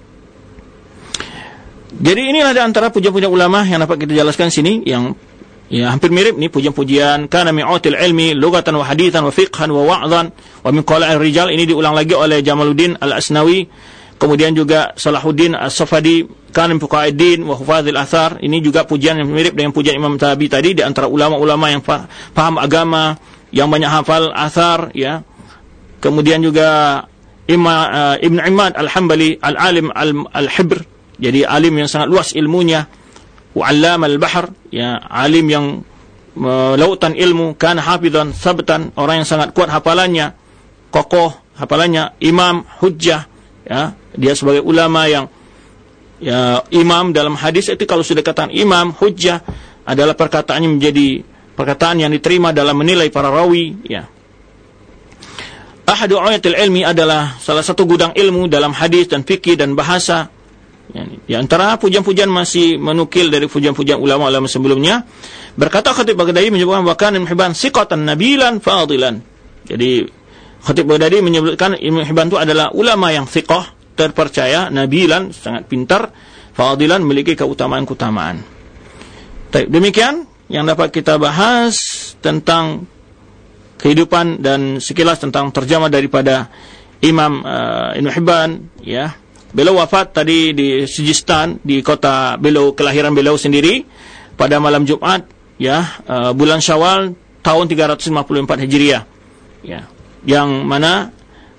Jadi inilah di antara pujian-pujian ulama yang dapat kita jelaskan sini, yang ya hampir mirip nih pujian-pujian kana mi'atil ilmi lughatan wa hadithan wa fiqhan wa wa'dhan wa min qala'ir rijal. Ini diulang lagi oleh Jamaluddin Al-Asnawi, kemudian juga Salahuddin As-Safadi, kana min fuqa'iddin wa hufadzil athar. Ini juga pujian yang mirip dengan pujian Imam Zahabi tadi, di antara ulama-ulama yang paham agama, yang banyak hafal athar, ya. Kemudian juga Ibn Imad Al-Hambali Al-Alim Al-Hibr, jadi alim yang sangat luas ilmunya. Wa'allam al-bahr, ya, alim yang lautan ilmu. Kana hafidhan sabtan, orang yang sangat kuat hafalannya, kokoh hafalannya. Imam hujjah, ya, dia sebagai ulama yang, ya, imam dalam hadis itu. Kalau sudah katakan imam hujjah, adalah perkataannya menjadi perkataan yang diterima dalam menilai para rawi, ya. Ahadu ayatil ilmi adalah salah satu gudang ilmu dalam hadis dan fikih dan bahasa. Di antara pujian-pujian masih menukil dari pujian-pujian ulama-ulama sebelumnya. Berkata Khatib Baghdadi menyebutkan bahwa Ibnu Hibban siqatan nabilan fadilan. Jadi Khatib Baghdadi menyebutkan Ibnu Hibban itu adalah ulama yang thiqah, terpercaya, nabilan, sangat pintar, fadilan, memiliki keutamaan-keutamaan. Demikian yang dapat kita bahas tentang kehidupan dan sekilas tentang terjemah daripada Imam Ibnu Hibban, ya. Beliau wafat tadi di Sijistan, di kota beliau, kelahiran beliau sendiri, pada malam Jumat, ya, bulan Syawal tahun 354 Hijriah, ya. Yang mana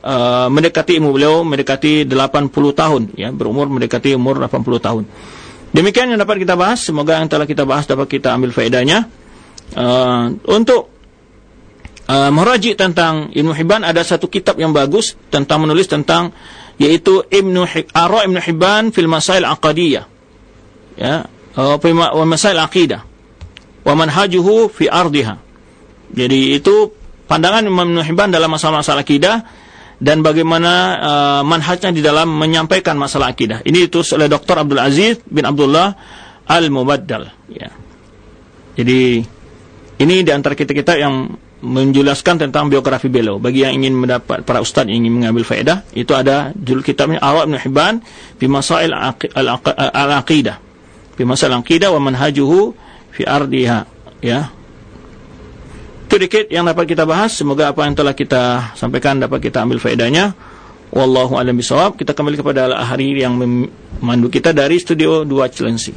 mendekati ilmu beliau mendekati 80 tahun, ya, berumur mendekati umur 80 tahun. Demikian yang dapat kita bahas. Semoga yang telah kita bahas dapat kita ambil faedahnya. Untuk meraji tentang Ibnu Hibban, ada satu kitab yang bagus tentang menulis tentang, yaitu Ara' Ibnu Hibban fil Masail Aqadiyah, ya, wa Masail Aqidah wa manhajuhu fi ardiha. Jadi itu pandangan Imam Ibnu Hibban dalam masalah-masalah akidah dan bagaimana manhajnya di dalam menyampaikan masalah akidah. Ini ditulis oleh Dr. Abdul Aziz bin Abdullah Al-Mubaddal, ya. Jadi ini di antara kita-kita yang menjelaskan tentang biografi beliau. Bagi yang ingin mendapat, para ustaz yang ingin mengambil faedah, itu ada judul kitabnya Ara' Ibnu Hibban fi Masail Al-Aqidah, fi Masail Al-Aqidah wa manhajuhu fi ardiha, ya. Itu dikit yang dapat kita bahas. Semoga apa yang telah kita sampaikan dapat kita ambil faedahnya. Wallahu a'lam bishawab. Kita kembali kepada Al-Ahri yang memandu kita dari studio 2 Cilengsi.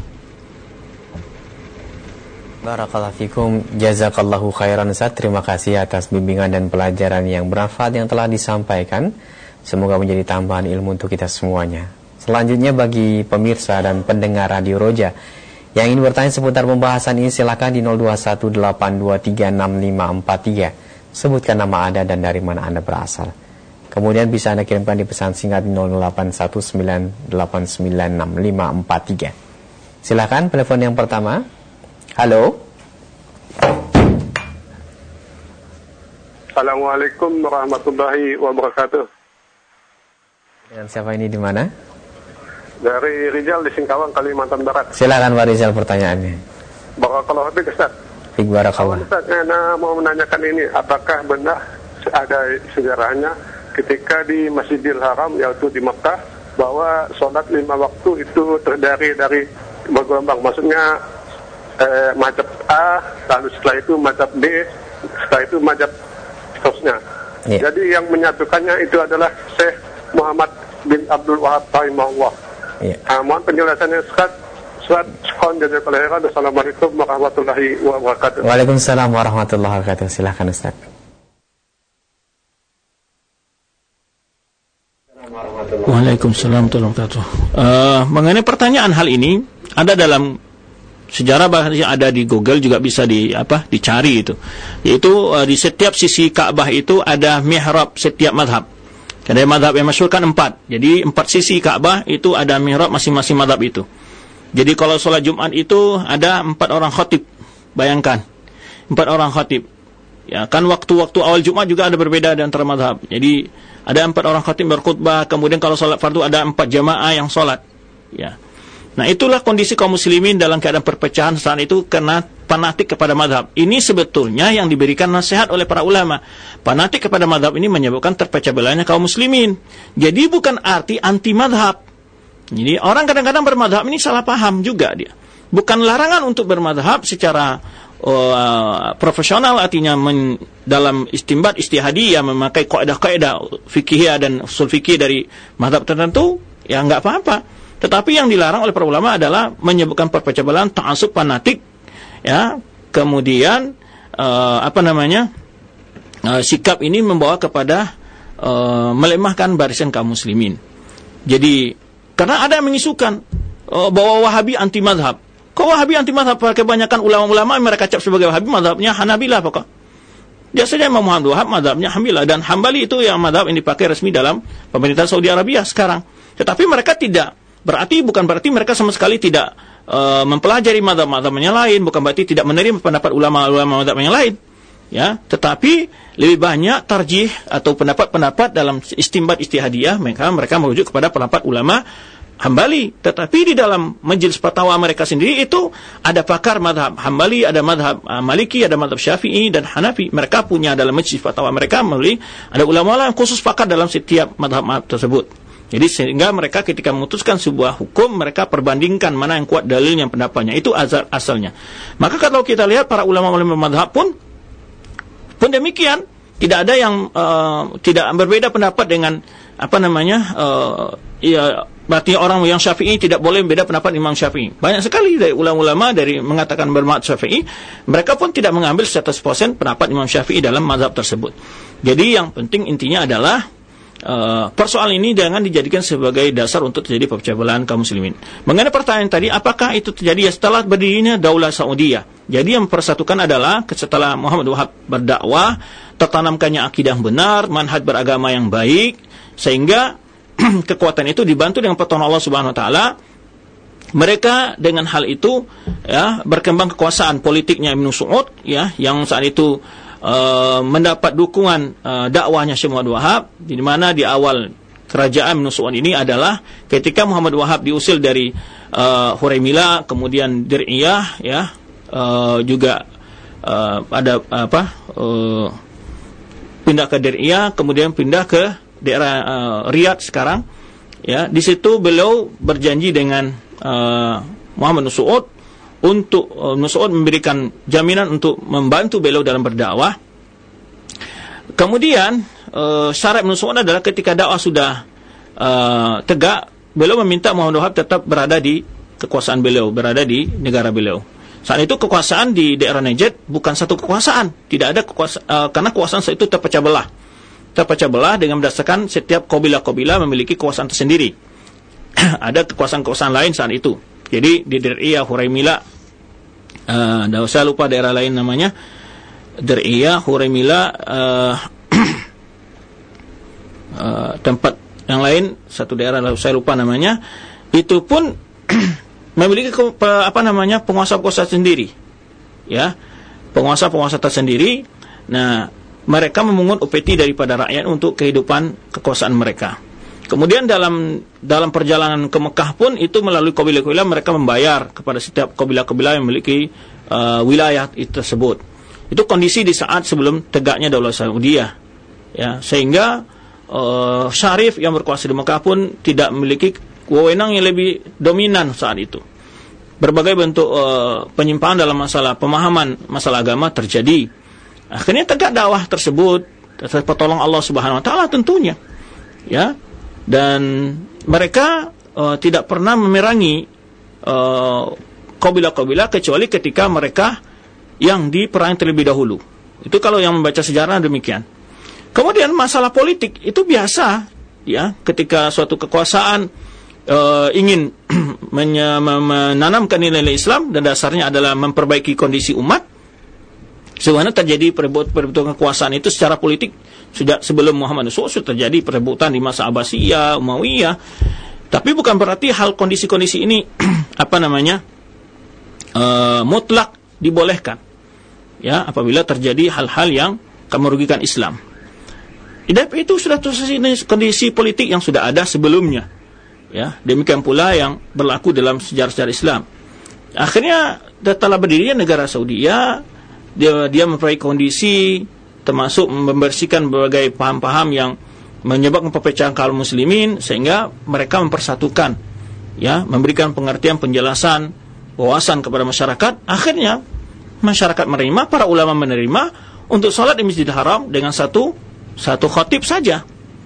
Barakallahu fikum, jazakallahu khairan Ustaz. Terima kasih atas bimbingan dan pelajaran yang bermanfaat yang telah disampaikan. Semoga menjadi tambahan ilmu untuk kita semuanya. Selanjutnya bagi pemirsa dan pendengar Radio Roja yang ingin bertanya seputar pembahasan ini, silakan di 0218236543. Sebutkan nama Anda dan dari mana Anda berasal. Kemudian bisa Anda kirimkan di pesan singkat di 0819896543. Silakan telepon yang pertama. Halo. Assalamualaikum warahmatullahi wabarakatuh. Dengan siapa ini, di mana? Dari Rizal di Singkawang, Kalimantan Barat. Silakan Pak Rizal pertanyaannya. Barakallahu fiik Ustaz. Fiik barakallah. Ustaz, saya mau menanyakan ini, apakah benar ada sejarahnya ketika di Masjidil Haram, yaitu di Mekah, bahwa sholat 5 waktu itu terdiri dari bergelombang, maksudnya mazhab A, lalu setelah itu mazhab B, setelah itu mazhab seterusnya. Yeah. Jadi yang menyatukannya itu adalah Syekh Muhammad bin Abdul Wahab rahimahullah. Yeah. Mohon penjelasannya Ustaz. Assalamualaikum warahmatullahi wabarakatuh. Waalaikumsalam warahmatullahi wabarakatuh. Silakan Ustaz. Waalaikumsalam warahmatullahi wabarakatuh. Mengenai pertanyaan hal ini, ada dalam sejarah, bahkan ada di Google juga bisa dicari itu. Yaitu di setiap sisi Ka'bah itu ada mihrab setiap mazhab. Karena mazhab yang masyhur kan 4. Jadi 4 sisi Ka'bah itu ada mihrab masing-masing mazhab itu. Jadi kalau sholat Jumat itu ada 4 orang khatib. Bayangkan, 4 orang khatib. Ya kan, waktu-waktu awal Jumat juga ada berbeda di antara mazhab. Jadi ada 4 orang khatib berkhutbah. Kemudian kalau sholat fardu ada 4 jamaah yang sholat. Ya. Nah, itulah kondisi kaum muslimin dalam keadaan perpecahan saat itu karena fanatik kepada mazhab. Ini sebetulnya yang diberikan nasihat oleh para ulama. Fanatik kepada mazhab ini menyebabkan terpecah belahnya kaum muslimin. Jadi bukan arti anti mazhab. Jadi orang kadang-kadang bermazhab ini salah paham juga dia. Bukan larangan untuk bermazhab secara profesional, artinya dalam istinbat istihadiyah, memakai kaidah-kaidah fikihiyah dan usul fikih dari mazhab tertentu, ya enggak apa-apa. Tetapi yang dilarang oleh para ulama adalah menyebabkan perpecah belahan, ta'assub fanatik, ya. Kemudian sikap ini membawa kepada melemahkan barisan kaum muslimin. Jadi karena ada yang mengisukan bahwa Wahabi anti mazhab. Kok Wahabi anti mazhab? Kebanyakan ulama-ulama mereka cap sebagai Wahabi, mazhabnya Hanabilah pokok. Biasanya Imam Muhammad Wahab mazhabnya Hanabilah, dan Hambali itu yang mazhab yang dipakai resmi dalam pemerintahan Saudi Arabia sekarang. Tetapi mereka bukan berarti mereka sama sekali tidak mempelajari mazhab-mazhab yang lain, bukan berarti tidak menerima pendapat ulama-ulama mazhab yang lain, ya. Tetapi lebih banyak tarjih atau pendapat-pendapat dalam istinbat istihadiyah, mereka merujuk kepada pendapat ulama Hambali. Tetapi di dalam majelis fatwa mereka sendiri itu ada pakar mazhab Hambali, ada mazhab Maliki, ada mazhab Syafi'i dan Hanafi. Mereka punya dalam majelis fatwa mereka ada ulama-ulama yang khusus pakar dalam setiap mazhab tersebut. Jadi sehingga mereka ketika memutuskan sebuah hukum, mereka perbandingkan mana yang kuat dalilnya, pendapatnya. Itu asalnya. Maka kalau kita lihat para ulama-ulama mazhab pun demikian, tidak ada yang tidak berbeda pendapat dengan berarti orang yang Syafi'i tidak boleh beda pendapat Imam Syafi'i. Banyak sekali dari ulama-ulama dari mengatakan bermadzhab Syafi'i, mereka pun tidak mengambil 100% pendapat Imam Syafi'i dalam mazhab tersebut. Jadi yang penting intinya adalah persoalan ini jangan dijadikan sebagai dasar untuk terjadi pecah belahan kaum muslimin. Mengenai pertanyaan tadi, apakah itu terjadi setelah berdirinya Daulah Saudiyah? Jadi yang mempersatukan adalah setelah Muhammad Wahab berdakwah, tertanamkannya akidah benar, manhaj beragama yang baik, sehingga kekuatan itu dibantu dengan pertolongan Allah Subhanahu wa taala. Mereka dengan hal itu ya berkembang kekuasaan politiknya Ibnu Saud ya, yang saat itu mendapat dukungan dakwahnya Syekh Muhammad Wahab, di mana di awal kerajaan Ibnu Saud ini adalah ketika Muhammad Wahab diusil dari Huraimila, kemudian Dir'iyah ya, juga ada pindah ke Dir'iyah, kemudian pindah ke daerah Riyadh sekarang ya. Di situ beliau berjanji dengan Muhammad Saud untuk Saud memberikan jaminan untuk membantu beliau dalam berdakwah. Kemudian syarat Saud adalah ketika dakwah sudah tegak, beliau meminta Muhammad Wahab tetap berada di kekuasaan beliau, berada di negara beliau. Saat itu kekuasaan di daerah Najd bukan satu kekuasaan, tidak ada kekuasaan, karena kekuasaan saat itu terpecah belah dengan berdasarkan setiap kabilah-kabilah memiliki kekuasaan tersendiri. Ada kekuasaan-kekuasaan lain saat itu. Jadi di Dir'iyah, Huraimila, saya lupa daerah lain namanya, Dir'iyah, Huraimila, tempat yang lain, satu daerah saya lupa namanya, itu pun memiliki penguasa-penguasa sendiri, ya, penguasa-penguasa tersendiri. Nah, mereka memungut upeti daripada rakyat untuk kehidupan kekuasaan mereka. Kemudian dalam perjalanan ke Mekah pun itu melalui kabilah-kabilah mereka membayar kepada setiap kabilah-kabilah yang memiliki wilayah itu tersebut. Itu kondisi di saat sebelum tegaknya Daulah Saudiyah, ya, sehingga Syarif yang berkuasa di Mekah pun tidak memiliki wewenang yang lebih dominan saat itu. Berbagai bentuk penyimpangan dalam masalah pemahaman masalah agama terjadi. Akhirnya tegak dakwah tersebut atas pertolongan Allah Subhanahu wa taala tentunya, ya. Dan mereka tidak pernah memerangi kabilah-kabilah kecuali ketika mereka yang diperangi terlebih dahulu. Itu kalau yang membaca sejarah demikian. Kemudian masalah politik itu biasa, ya, ketika suatu kekuasaan ingin menanamkan nilai Islam dan dasarnya adalah memperbaiki kondisi umat. Sebenarnya terjadi perebutan kekuasaan itu secara politik sudah sebelum Muhammad Saud sudah terjadi perebutan di masa Abbasiyah, Umayyah. Tapi bukan berarti hal kondisi-kondisi ini mutlak dibolehkan. Ya, apabila terjadi hal-hal yang akan merugikan Islam. Itu sudah kondisi politik yang sudah ada sebelumnya. Ya, demikian pula yang berlaku dalam sejarah-sejarah Islam. Akhirnya setelah berdirinya negara Saudiyah, dia memperbaiki kondisi, termasuk membersihkan berbagai paham-paham yang menyebabkan perpecahan kaum muslimin, sehingga mereka mempersatukan, ya, memberikan pengertian, penjelasan, wawasan kepada masyarakat. Akhirnya masyarakat menerima, para ulama menerima untuk sholat di Masjidil Haram dengan satu khatib saja,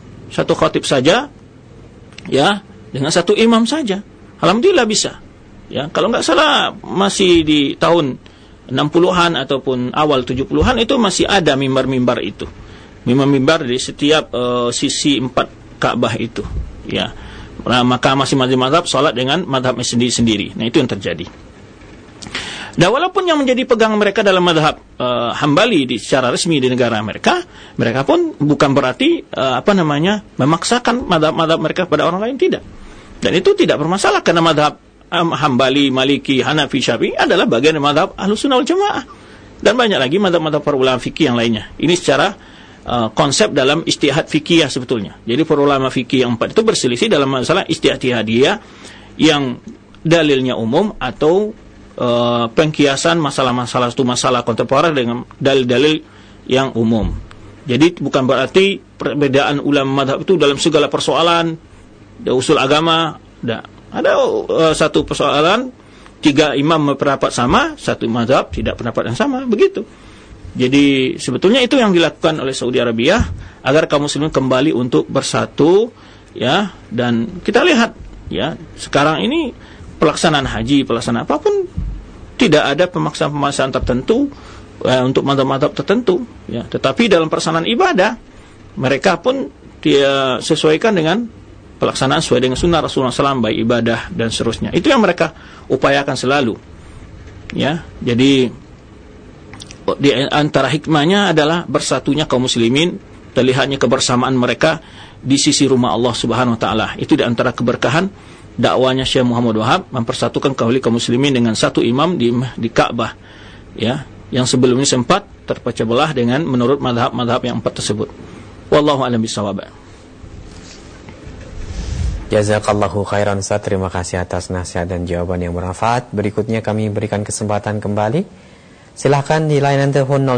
ya, dengan satu imam saja. Alhamdulillah bisa. Ya, kalau nggak salah masih di tahun 60-an ataupun awal 70-an itu masih ada mimbar-mimbar itu. Mimbar-mimbar di setiap sisi 4 Ka'bah itu, ya. Nah, maka masing-masing mazhab salat dengan mazhabnya sendiri-sendiri. Nah, itu yang terjadi. Dan walaupun yang menjadi pegang mereka dalam mazhab Hambali secara resmi di negara mereka pun bukan berarti memaksakan mazhab-mazhab mereka pada orang lain, tidak. Dan itu tidak bermasalah karena mazhab Hambali, Maliki, Hanafi, Syafi'i adalah bagian dari mazhab Ahlussunnah wal Jamaah. Dan banyak lagi mazhab-mazhab para ulama fikih yang lainnya. Ini secara konsep dalam ijtihad fikih sebetulnya. Jadi para ulama fikih yang 4 itu berselisih dalam masalah ijtihadiyah yang dalilnya umum atau pengkiasan masalah-masalah itu masalah kontemporer dengan dalil-dalil yang umum. Jadi bukan berarti perbedaan ulama mazhab itu dalam segala persoalan usul agama. Ada satu persoalan 3 imam berpendapat sama, satu mazhab tidak pendapat yang sama, begitu. Jadi sebetulnya itu yang dilakukan oleh Saudi Arabia agar kaum muslimin kembali untuk bersatu, ya. Dan kita lihat, ya, sekarang ini pelaksanaan haji, pelaksanaan apapun tidak ada pemaksaan-pemaksaan tertentu untuk mazhab-mazhab tertentu, ya. Tetapi dalam pelaksanaan ibadah mereka pun dia sesuaikan dengan pelaksanaan sesuai dengan sunnah Rasulullah SAW, baik ibadah dan seterusnya. Itu yang mereka upayakan selalu. Ya, jadi di antara hikmahnya adalah bersatunya kaum muslimin, terlihatnya kebersamaan mereka di sisi rumah Allah Subhanahu wa taala. Itu di antara keberkahan dakwanya Syekh Muhammad Wahab, mempersatukan kaum muslimin dengan satu imam di Ka'bah. Ya, yang sebelumnya sempat terpecah belah dengan menurut mazhab-mazhab yang 4 tersebut. Wallahu a'lam bishawab. Jazakallahu khairan Ustaz, terima kasih atas nasihat dan jawaban yang bermanfaat. Berikutnya kami berikan kesempatan kembali. Silahkan di layanan telepon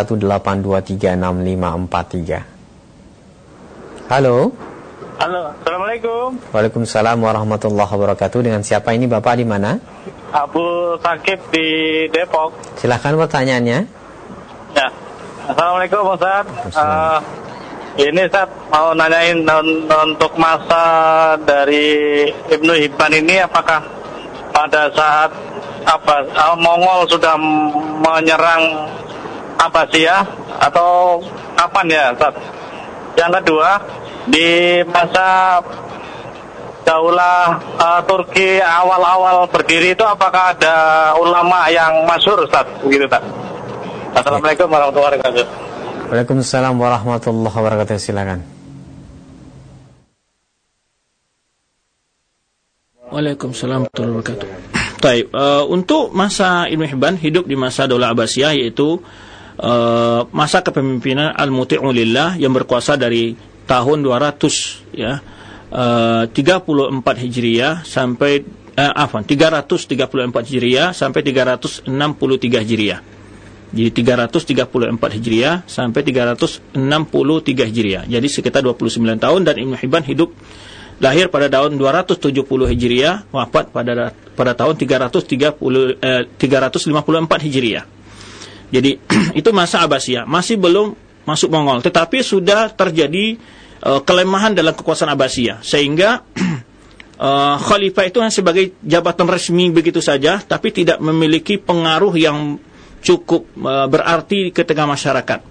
0218236543. Halo. Halo, Assalamualaikum. Waalaikumsalam warahmatullahi wabarakatuh. Dengan siapa ini Bapak, di mana? Abu Sakib di Depok. Silahkan pertanyaannya. Ya, Assalamualaikum Ustaz. Ini Ustaz mau nanyain untuk masa dari Ibnu Hibban ini, apakah pada saat Mongol sudah menyerang Abbasiyah atau kapan ya Ustaz? Yang kedua, di masa Daulah Turki awal-awal berdiri itu apakah ada ulama yang masyhur Ustaz? Begitu Ustaz. Assalamualaikum warahmatullahi wabarakatuh. Waalaikumsalam warahmatullahi wabarakatuh. Silakan. Waalaikumsalam warahmatullahi wabarakatuh. Baik, untuk masa Ibnu Hibban hidup di masa Daulah Abbasiyah, yaitu masa kepemimpinan Al-Muti'u Lillah yang berkuasa dari tahun 200 ya 34 Hijriah sampai 334 Hijriah sampai 363 Hijriah. Jadi 334 Hijriah sampai 363 Hijriah. Jadi sekitar 29 tahun, dan Ibnu Hibban lahir pada tahun 270 Hijriah, wafat pada tahun 354 Hijriah. Jadi itu masa Abbasiyah, masih belum masuk Mongol, tetapi sudah terjadi kelemahan dalam kekuasaan Abbasiyah, sehingga khalifah itu hanya sebagai jabatan resmi begitu saja, tapi tidak memiliki pengaruh yang cukup berarti ke tengah masyarakat,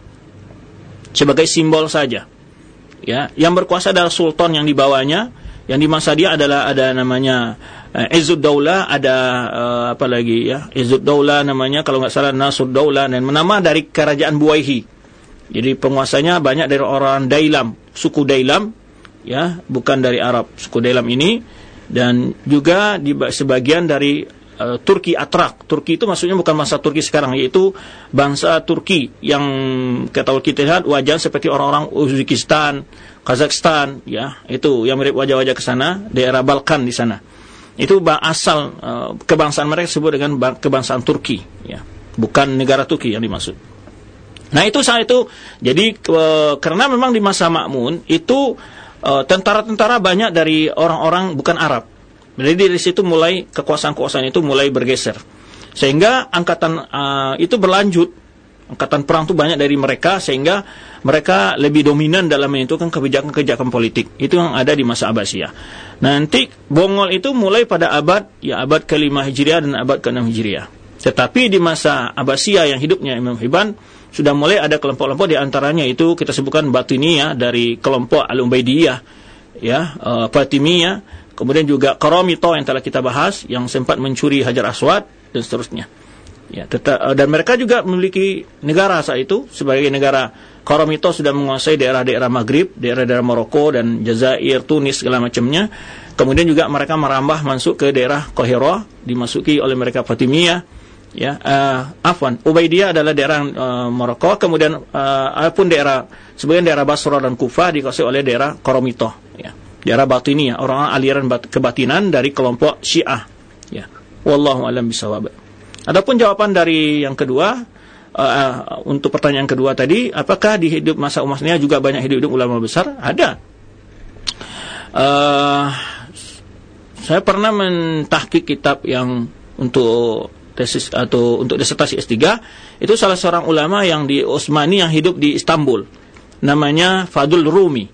sebagai simbol saja. Ya, yang berkuasa adalah sultan yang dibawanya, yang di masa dia ada namanya Izzud Daulah, ada apa lagi ya, Izzud Daulah namanya, kalau nggak salah Nasrud Daulah, dan nama dari kerajaan Buwaihi. Jadi penguasanya banyak dari orang Dailam, suku Dailam, ya, bukan dari Arab, suku Dailam ini, dan juga sebagian dari Turki Atrak. Turki itu maksudnya bukan bangsa Turki sekarang, yaitu bangsa Turki yang kalau kita lihat wajah seperti orang-orang Uzbekistan, Kazakhstan, ya, itu yang mirip wajah-wajah ke sana, daerah Balkan di sana. Itu asal kebangsaan mereka disebut dengan kebangsaan Turki, ya, bukan negara Turki yang dimaksud. Nah, itu saat itu, jadi karena memang di masa Ma'mun itu tentara-tentara banyak dari orang-orang bukan Arab. Jadi dari situ mulai kekuasaan-kekuasaan itu mulai bergeser, sehingga angkatan itu berlanjut, angkatan perang itu banyak dari mereka, sehingga mereka lebih dominan dalam menentukan kebijakan-kebijakan politik. Itu yang ada di masa Abbasiyah. Nanti Mongol itu mulai pada abad ke-5 Hijriah dan abad ke-6 Hijriah. Tetapi di masa Abbasiyah yang hidupnya Imam Hibban, sudah mulai ada kelompok-kelompok, di antaranya itu kita sebutkan Batiniyah dari kelompok Al-Ubaidiyah, ya, Fatimiyah. Kemudian juga Qaramito yang telah kita bahas, yang sempat mencuri Hajar Aswad dan seterusnya. Ya, dan mereka juga memiliki negara saat itu sebagai negara. Qaramito sudah menguasai daerah-daerah Maghrib, daerah-daerah Maroko dan Jazair, Tunis segala macamnya. Kemudian juga mereka merambah masuk ke daerah Qahirah, dimasuki oleh mereka Fatimiyah. Ya, Ubaidiyah adalah daerah Maroko. Kemudian pun sebagian daerah Basra dan Kufah dikuasai oleh daerah Qaramito. Ya. Daerah Batiniyah, orang aliran kebatinan dari kelompok Syiah. Ya. Wallahu a'lam bishawab. Adapun jawaban dari yang kedua, untuk pertanyaan kedua tadi, apakah di hidup masa Umayyah juga banyak hidup ulama besar? Ada. Saya pernah mentahqiq kitab yang untuk tesis atau untuk disertasi S3, itu salah seorang ulama yang di Utsmani yang hidup di Istanbul. Namanya Fadul Rumi.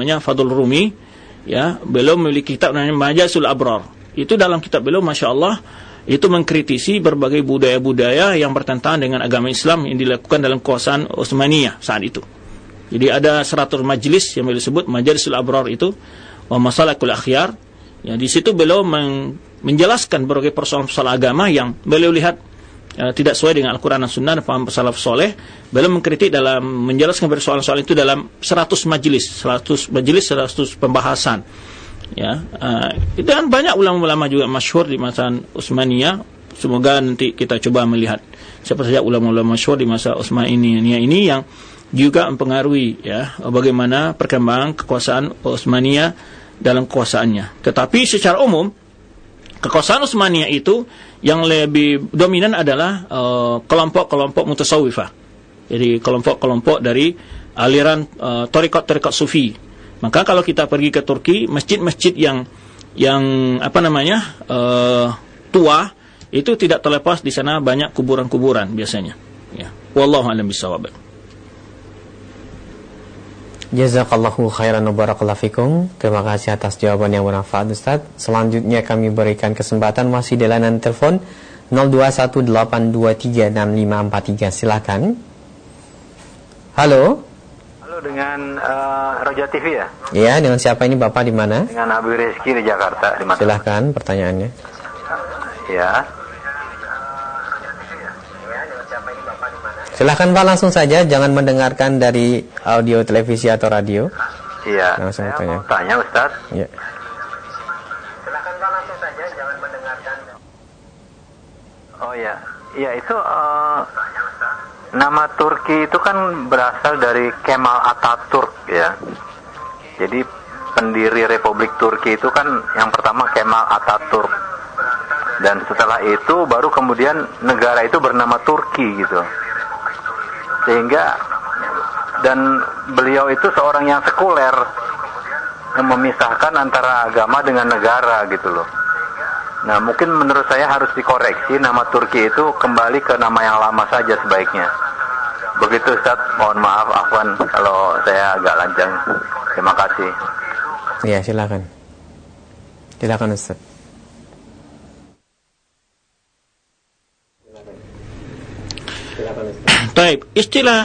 Ya, beliau memiliki kitab namanya Majasul Abrar. Itu dalam kitab beliau, Masya Allah, itu mengkritisi berbagai budaya-budaya yang bertentangan dengan agama Islam yang dilakukan dalam kekuasaan Utsmaniyah saat itu. Jadi ada 100 majlis yang beliau sebut Majlisul Abrar itu, wa Masalakul Akhyar. Ya, di situ beliau menjelaskan berbagai persoalan agama yang beliau lihat tidak sesuai dengan Al-Quran dan Sunnah dan paham salaf soleh. Beliau mengkritik dalam menjelaskan persoalan-soalan itu dalam 100 majlis, 100 pembahasan. Ya, dan banyak ulama-ulama juga masyhur di masa Utsmaniyah. Semoga nanti kita coba melihat siapa saja ulama-ulama masyhur di masa Utsmaniyah ini yang juga mempengaruhi ya bagaimana perkembangan kekuasaan Utsmaniyah dalam kekuasaannya. Tetapi secara umum kekuasaan Utsmaniyah itu yang lebih dominan adalah kelompok-kelompok mutasawwifah. Jadi kelompok-kelompok dari aliran tarekat sufi. Maka kalau kita pergi ke Turki, masjid-masjid yang tua itu tidak terlepas di sana banyak kuburan-kuburan biasanya. Ya. Wallahu a'lam bishawab. Jazakallahu khairan wa barakallahu fikum. Terima kasih atas jawaban yang bermanfaat, Ustaz. Selanjutnya kami berikan kesempatan masih di layanan telepon 0218236543. Silakan. Halo. Halo, dengan Roja TV ya? Iya, dengan siapa ini Bapak di mana? Dengan Abi Rizky di Jakarta. Silakan pertanyaannya. Ya. Silahkan Pak, langsung saja, jangan mendengarkan dari audio televisi atau radio. Iya. Langsung saya tanya. mau tanya Ustaz. Ya. Silahkan Pak, langsung saja, jangan mendengarkan. Oh ya, iya itu nama Turki itu kan berasal dari Kemal Atatürk ya. Jadi pendiri Republik Turki itu kan yang pertama Kemal Atatürk. Dan setelah itu baru kemudian negara itu bernama Turki gitu. Sehingga dan beliau itu seorang yang sekuler yang memisahkan antara agama dengan negara gitu loh. Nah mungkin menurut saya harus dikoreksi, nama Turki itu kembali ke nama yang lama saja sebaiknya. Begitu Ustaz, mohon maaf afwan kalau saya agak lancang. Terima kasih. Ya, silakan. Silakan Ustaz. Taib, istilah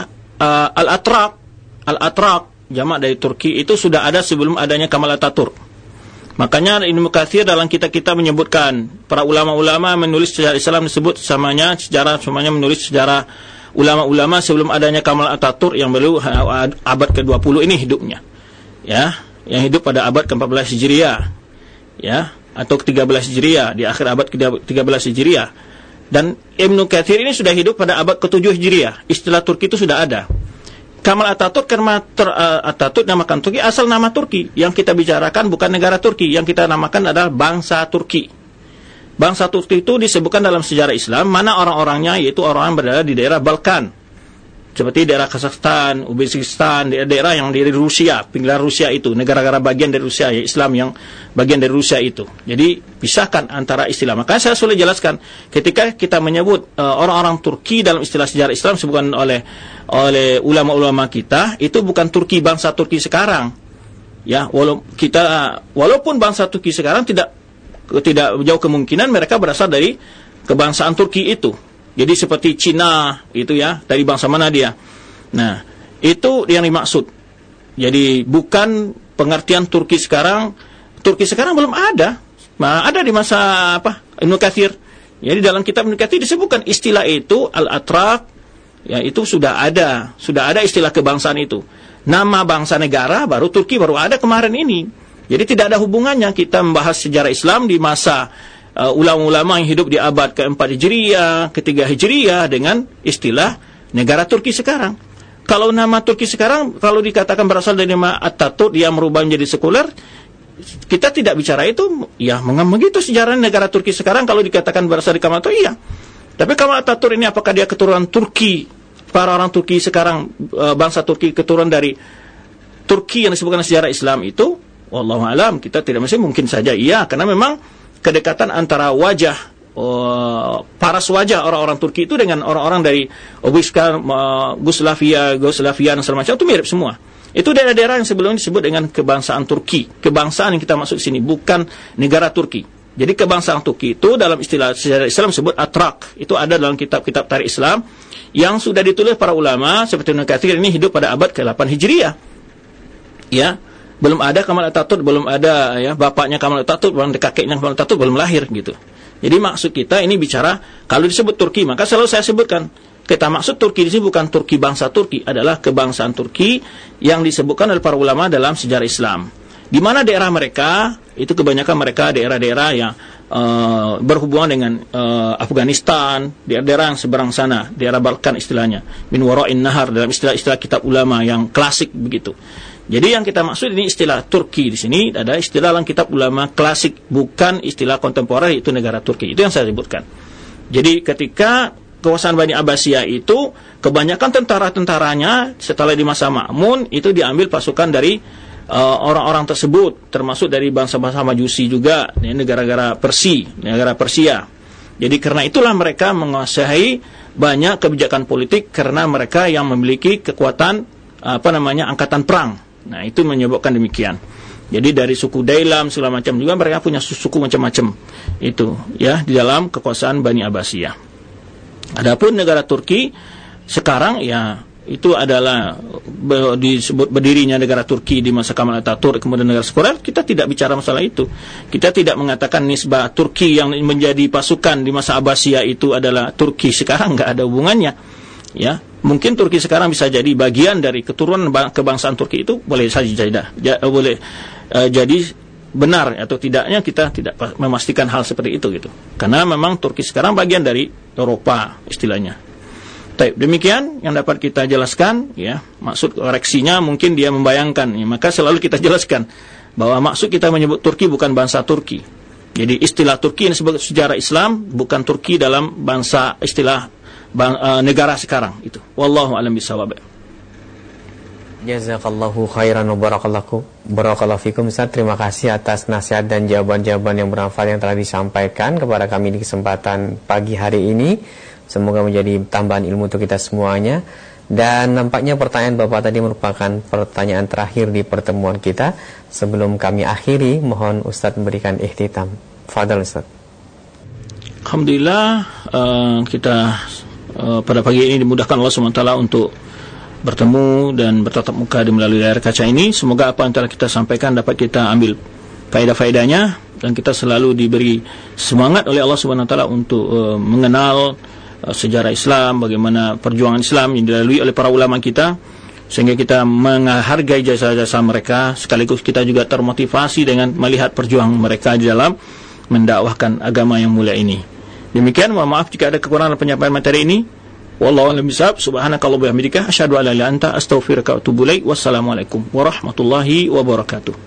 Al-Atraq jamak dari Turki itu sudah ada sebelum adanya Kemal Atatürk. Makanya Ibnu Katsir dalam kitab-kitab menyebutkan para ulama-ulama menulis sejarah Islam disebut semuanya menulis sejarah ulama-ulama sebelum adanya Kemal Atatürk yang beliau abad ke-20 ini hidupnya. Ya, yang hidup pada abad ke-14 Hijriah. Ya, atau ke-13 Hijriah, di akhir abad ke-13 Hijriah. Dan Ibnu Katsir ini sudah hidup pada abad ke-7 Hijriah. Istilah Turki itu sudah ada. Kemal Atatürk, Atatürk namakan Turki, asal nama Turki. Yang kita bicarakan bukan negara Turki, yang kita namakan adalah bangsa Turki. Bangsa Turki itu disebutkan dalam sejarah Islam, mana orang-orangnya yaitu orang-orang berada di daerah Balkan. Seperti daerah Kazakhstan, Uzbekistan, daerah yang dari Rusia, pinggiran Rusia itu, negara-negara bagian dari Rusia, ya Islam yang bagian dari Rusia itu. Jadi pisahkan antara istilah. Makanya saya sudah jelaskan, ketika kita menyebut orang-orang Turki dalam istilah sejarah Islam disebutkan oleh ulama-ulama kita, itu bukan Turki bangsa Turki sekarang. Ya, walaupun bangsa Turki sekarang tidak jauh kemungkinan mereka berasal dari kebangsaan Turki itu. Jadi seperti Cina itu ya, dari bangsa mana dia. Nah, itu yang dimaksud. Jadi bukan pengertian Turki sekarang. Turki sekarang belum ada. Ada di masa Ibnu Katsir. Jadi dalam kitab Ibnu Katsir disebutkan istilah itu Al-Atraq. Ya, itu sudah ada istilah kebangsaan itu. Nama bangsa negara baru Turki baru ada kemarin ini. Jadi tidak ada hubungannya kita membahas sejarah Islam di masa ulama-ulama yang hidup di abad ke-4 Hijriah, ke-3 Hijriah dengan istilah negara Turki sekarang. Kalau nama Turki sekarang, kalau dikatakan berasal dari nama Atatürk yang merubah menjadi sekuler, kita tidak bicara itu, ya begitu sejarah negara Turki sekarang kalau dikatakan berasal dari Kemal Atatürk, iya. Tapi Kemal Atatürk ini apakah dia keturunan Turki, para orang Turki sekarang, bangsa Turki keturunan dari Turki yang disebutkan sejarah Islam itu, wallahu alam, kita tidak mungkin saja iya, karena memang kedekatan antara wajah paras wajah orang-orang Turki itu dengan orang-orang dari Yugoslavia dan segala macam itu mirip semua. Itu daerah-daerah yang sebelumnya disebut dengan kebangsaan Turki. Kebangsaan yang kita maksud sini bukan negara Turki. Jadi kebangsaan Turki itu dalam istilah sejarah Islam disebut Atraq. Itu ada dalam kitab-kitab tarikh Islam yang sudah ditulis para ulama seperti Ibnu Katsir ini hidup pada abad ke-8 Hijriah. Ya, belum ada Kemal Atatürk, belum ada ya bapaknya Kemal Atatürk, belum ada kakeknya Kemal Atatürk, belum lahir gitu. Jadi maksud kita ini bicara kalau disebut Turki, maka selalu saya sebutkan kita maksud Turki di sini bukan Turki bangsa Turki, adalah kebangsaan Turki yang disebutkan oleh para ulama dalam sejarah Islam. Di mana daerah mereka itu kebanyakan mereka daerah-daerah yang berhubungan dengan Afghanistan, daerah-daerah yang seberang sana, daerah Balkan istilahnya, min wara'in nahar dalam istilah-istilah kitab ulama yang klasik begitu. Jadi yang kita maksud ini istilah Turki di sini ada istilah dalam kitab ulama klasik, bukan istilah kontemporer itu negara Turki. Itu yang saya sebutkan. Jadi ketika kekuasaan Bani Abbasiyah itu kebanyakan tentara-tentaranya setelah di masa Ma'mun itu diambil pasukan dari orang-orang tersebut, termasuk dari bangsa-bangsa Majusi juga, negara-negara Persia. Jadi karena itulah mereka menguasai banyak kebijakan politik karena mereka yang memiliki kekuatan angkatan perang. Nah, itu menyebabkan demikian. Jadi dari suku Dailam segala macam juga mereka punya suku macam-macam itu ya di dalam kekuasaan Bani Abbasiyah. Adapun negara Turki sekarang ya itu adalah disebut berdirinya negara Turki di masa Kemal Atatürk kemudian negara sekuler. Kita tidak bicara masalah itu. Kita tidak mengatakan nisbah Turki yang menjadi pasukan di masa Abbasiyah itu adalah Turki sekarang, enggak ada hubungannya. Ya, mungkin Turki sekarang bisa jadi bagian dari keturunan kebangsaan Turki itu, boleh saja jadi benar atau tidaknya kita tidak memastikan hal seperti itu gitu. Karena memang Turki sekarang bagian dari Eropa istilahnya. Demikian yang dapat kita jelaskan ya. Maksud koreksinya mungkin dia membayangkan ya, maka selalu kita jelaskan bahwa maksud kita menyebut Turki bukan bangsa Turki. Jadi istilah Turki ini sebagai sejarah Islam, bukan Turki dalam bangsa istilah negara sekarang itu. Wallahu a'lam bishawab. Jazakallahu khairan wa barakallahu fikum Ustaz. Terima kasih atas nasihat dan jawaban-jawaban yang bermanfaat yang telah disampaikan kepada kami di kesempatan pagi hari ini. Semoga menjadi tambahan ilmu untuk kita semuanya. Dan nampaknya pertanyaan Bapak tadi merupakan pertanyaan terakhir di pertemuan kita. Sebelum kami akhiri, mohon Ustaz memberikan ikhtitam. Fadhal Ustaz. Alhamdulillah kita pada pagi ini dimudahkan Allah SWT untuk bertemu dan bertatap muka di melalui layar kaca ini. Semoga apa yang telah kita sampaikan dapat kita ambil faedah-faedahnya dan kita selalu diberi semangat oleh Allah SWT untuk mengenal sejarah Islam, bagaimana perjuangan Islam yang dilalui oleh para ulama kita, sehingga kita menghargai jasa-jasa mereka, sekaligus kita juga termotivasi dengan melihat perjuangan mereka di dalam mendakwahkan agama yang mulia ini. Demikian, mohon maaf jika ada kekurangan penyampaian materi ini. Wallahu a'lam bishawab. Subhanakallahumma wa bihamdika asyhadu an la ilaha illa anta astaghfiruka wa atubu ilaik. Wassalamualaikum warahmatullahi wabarakatuh.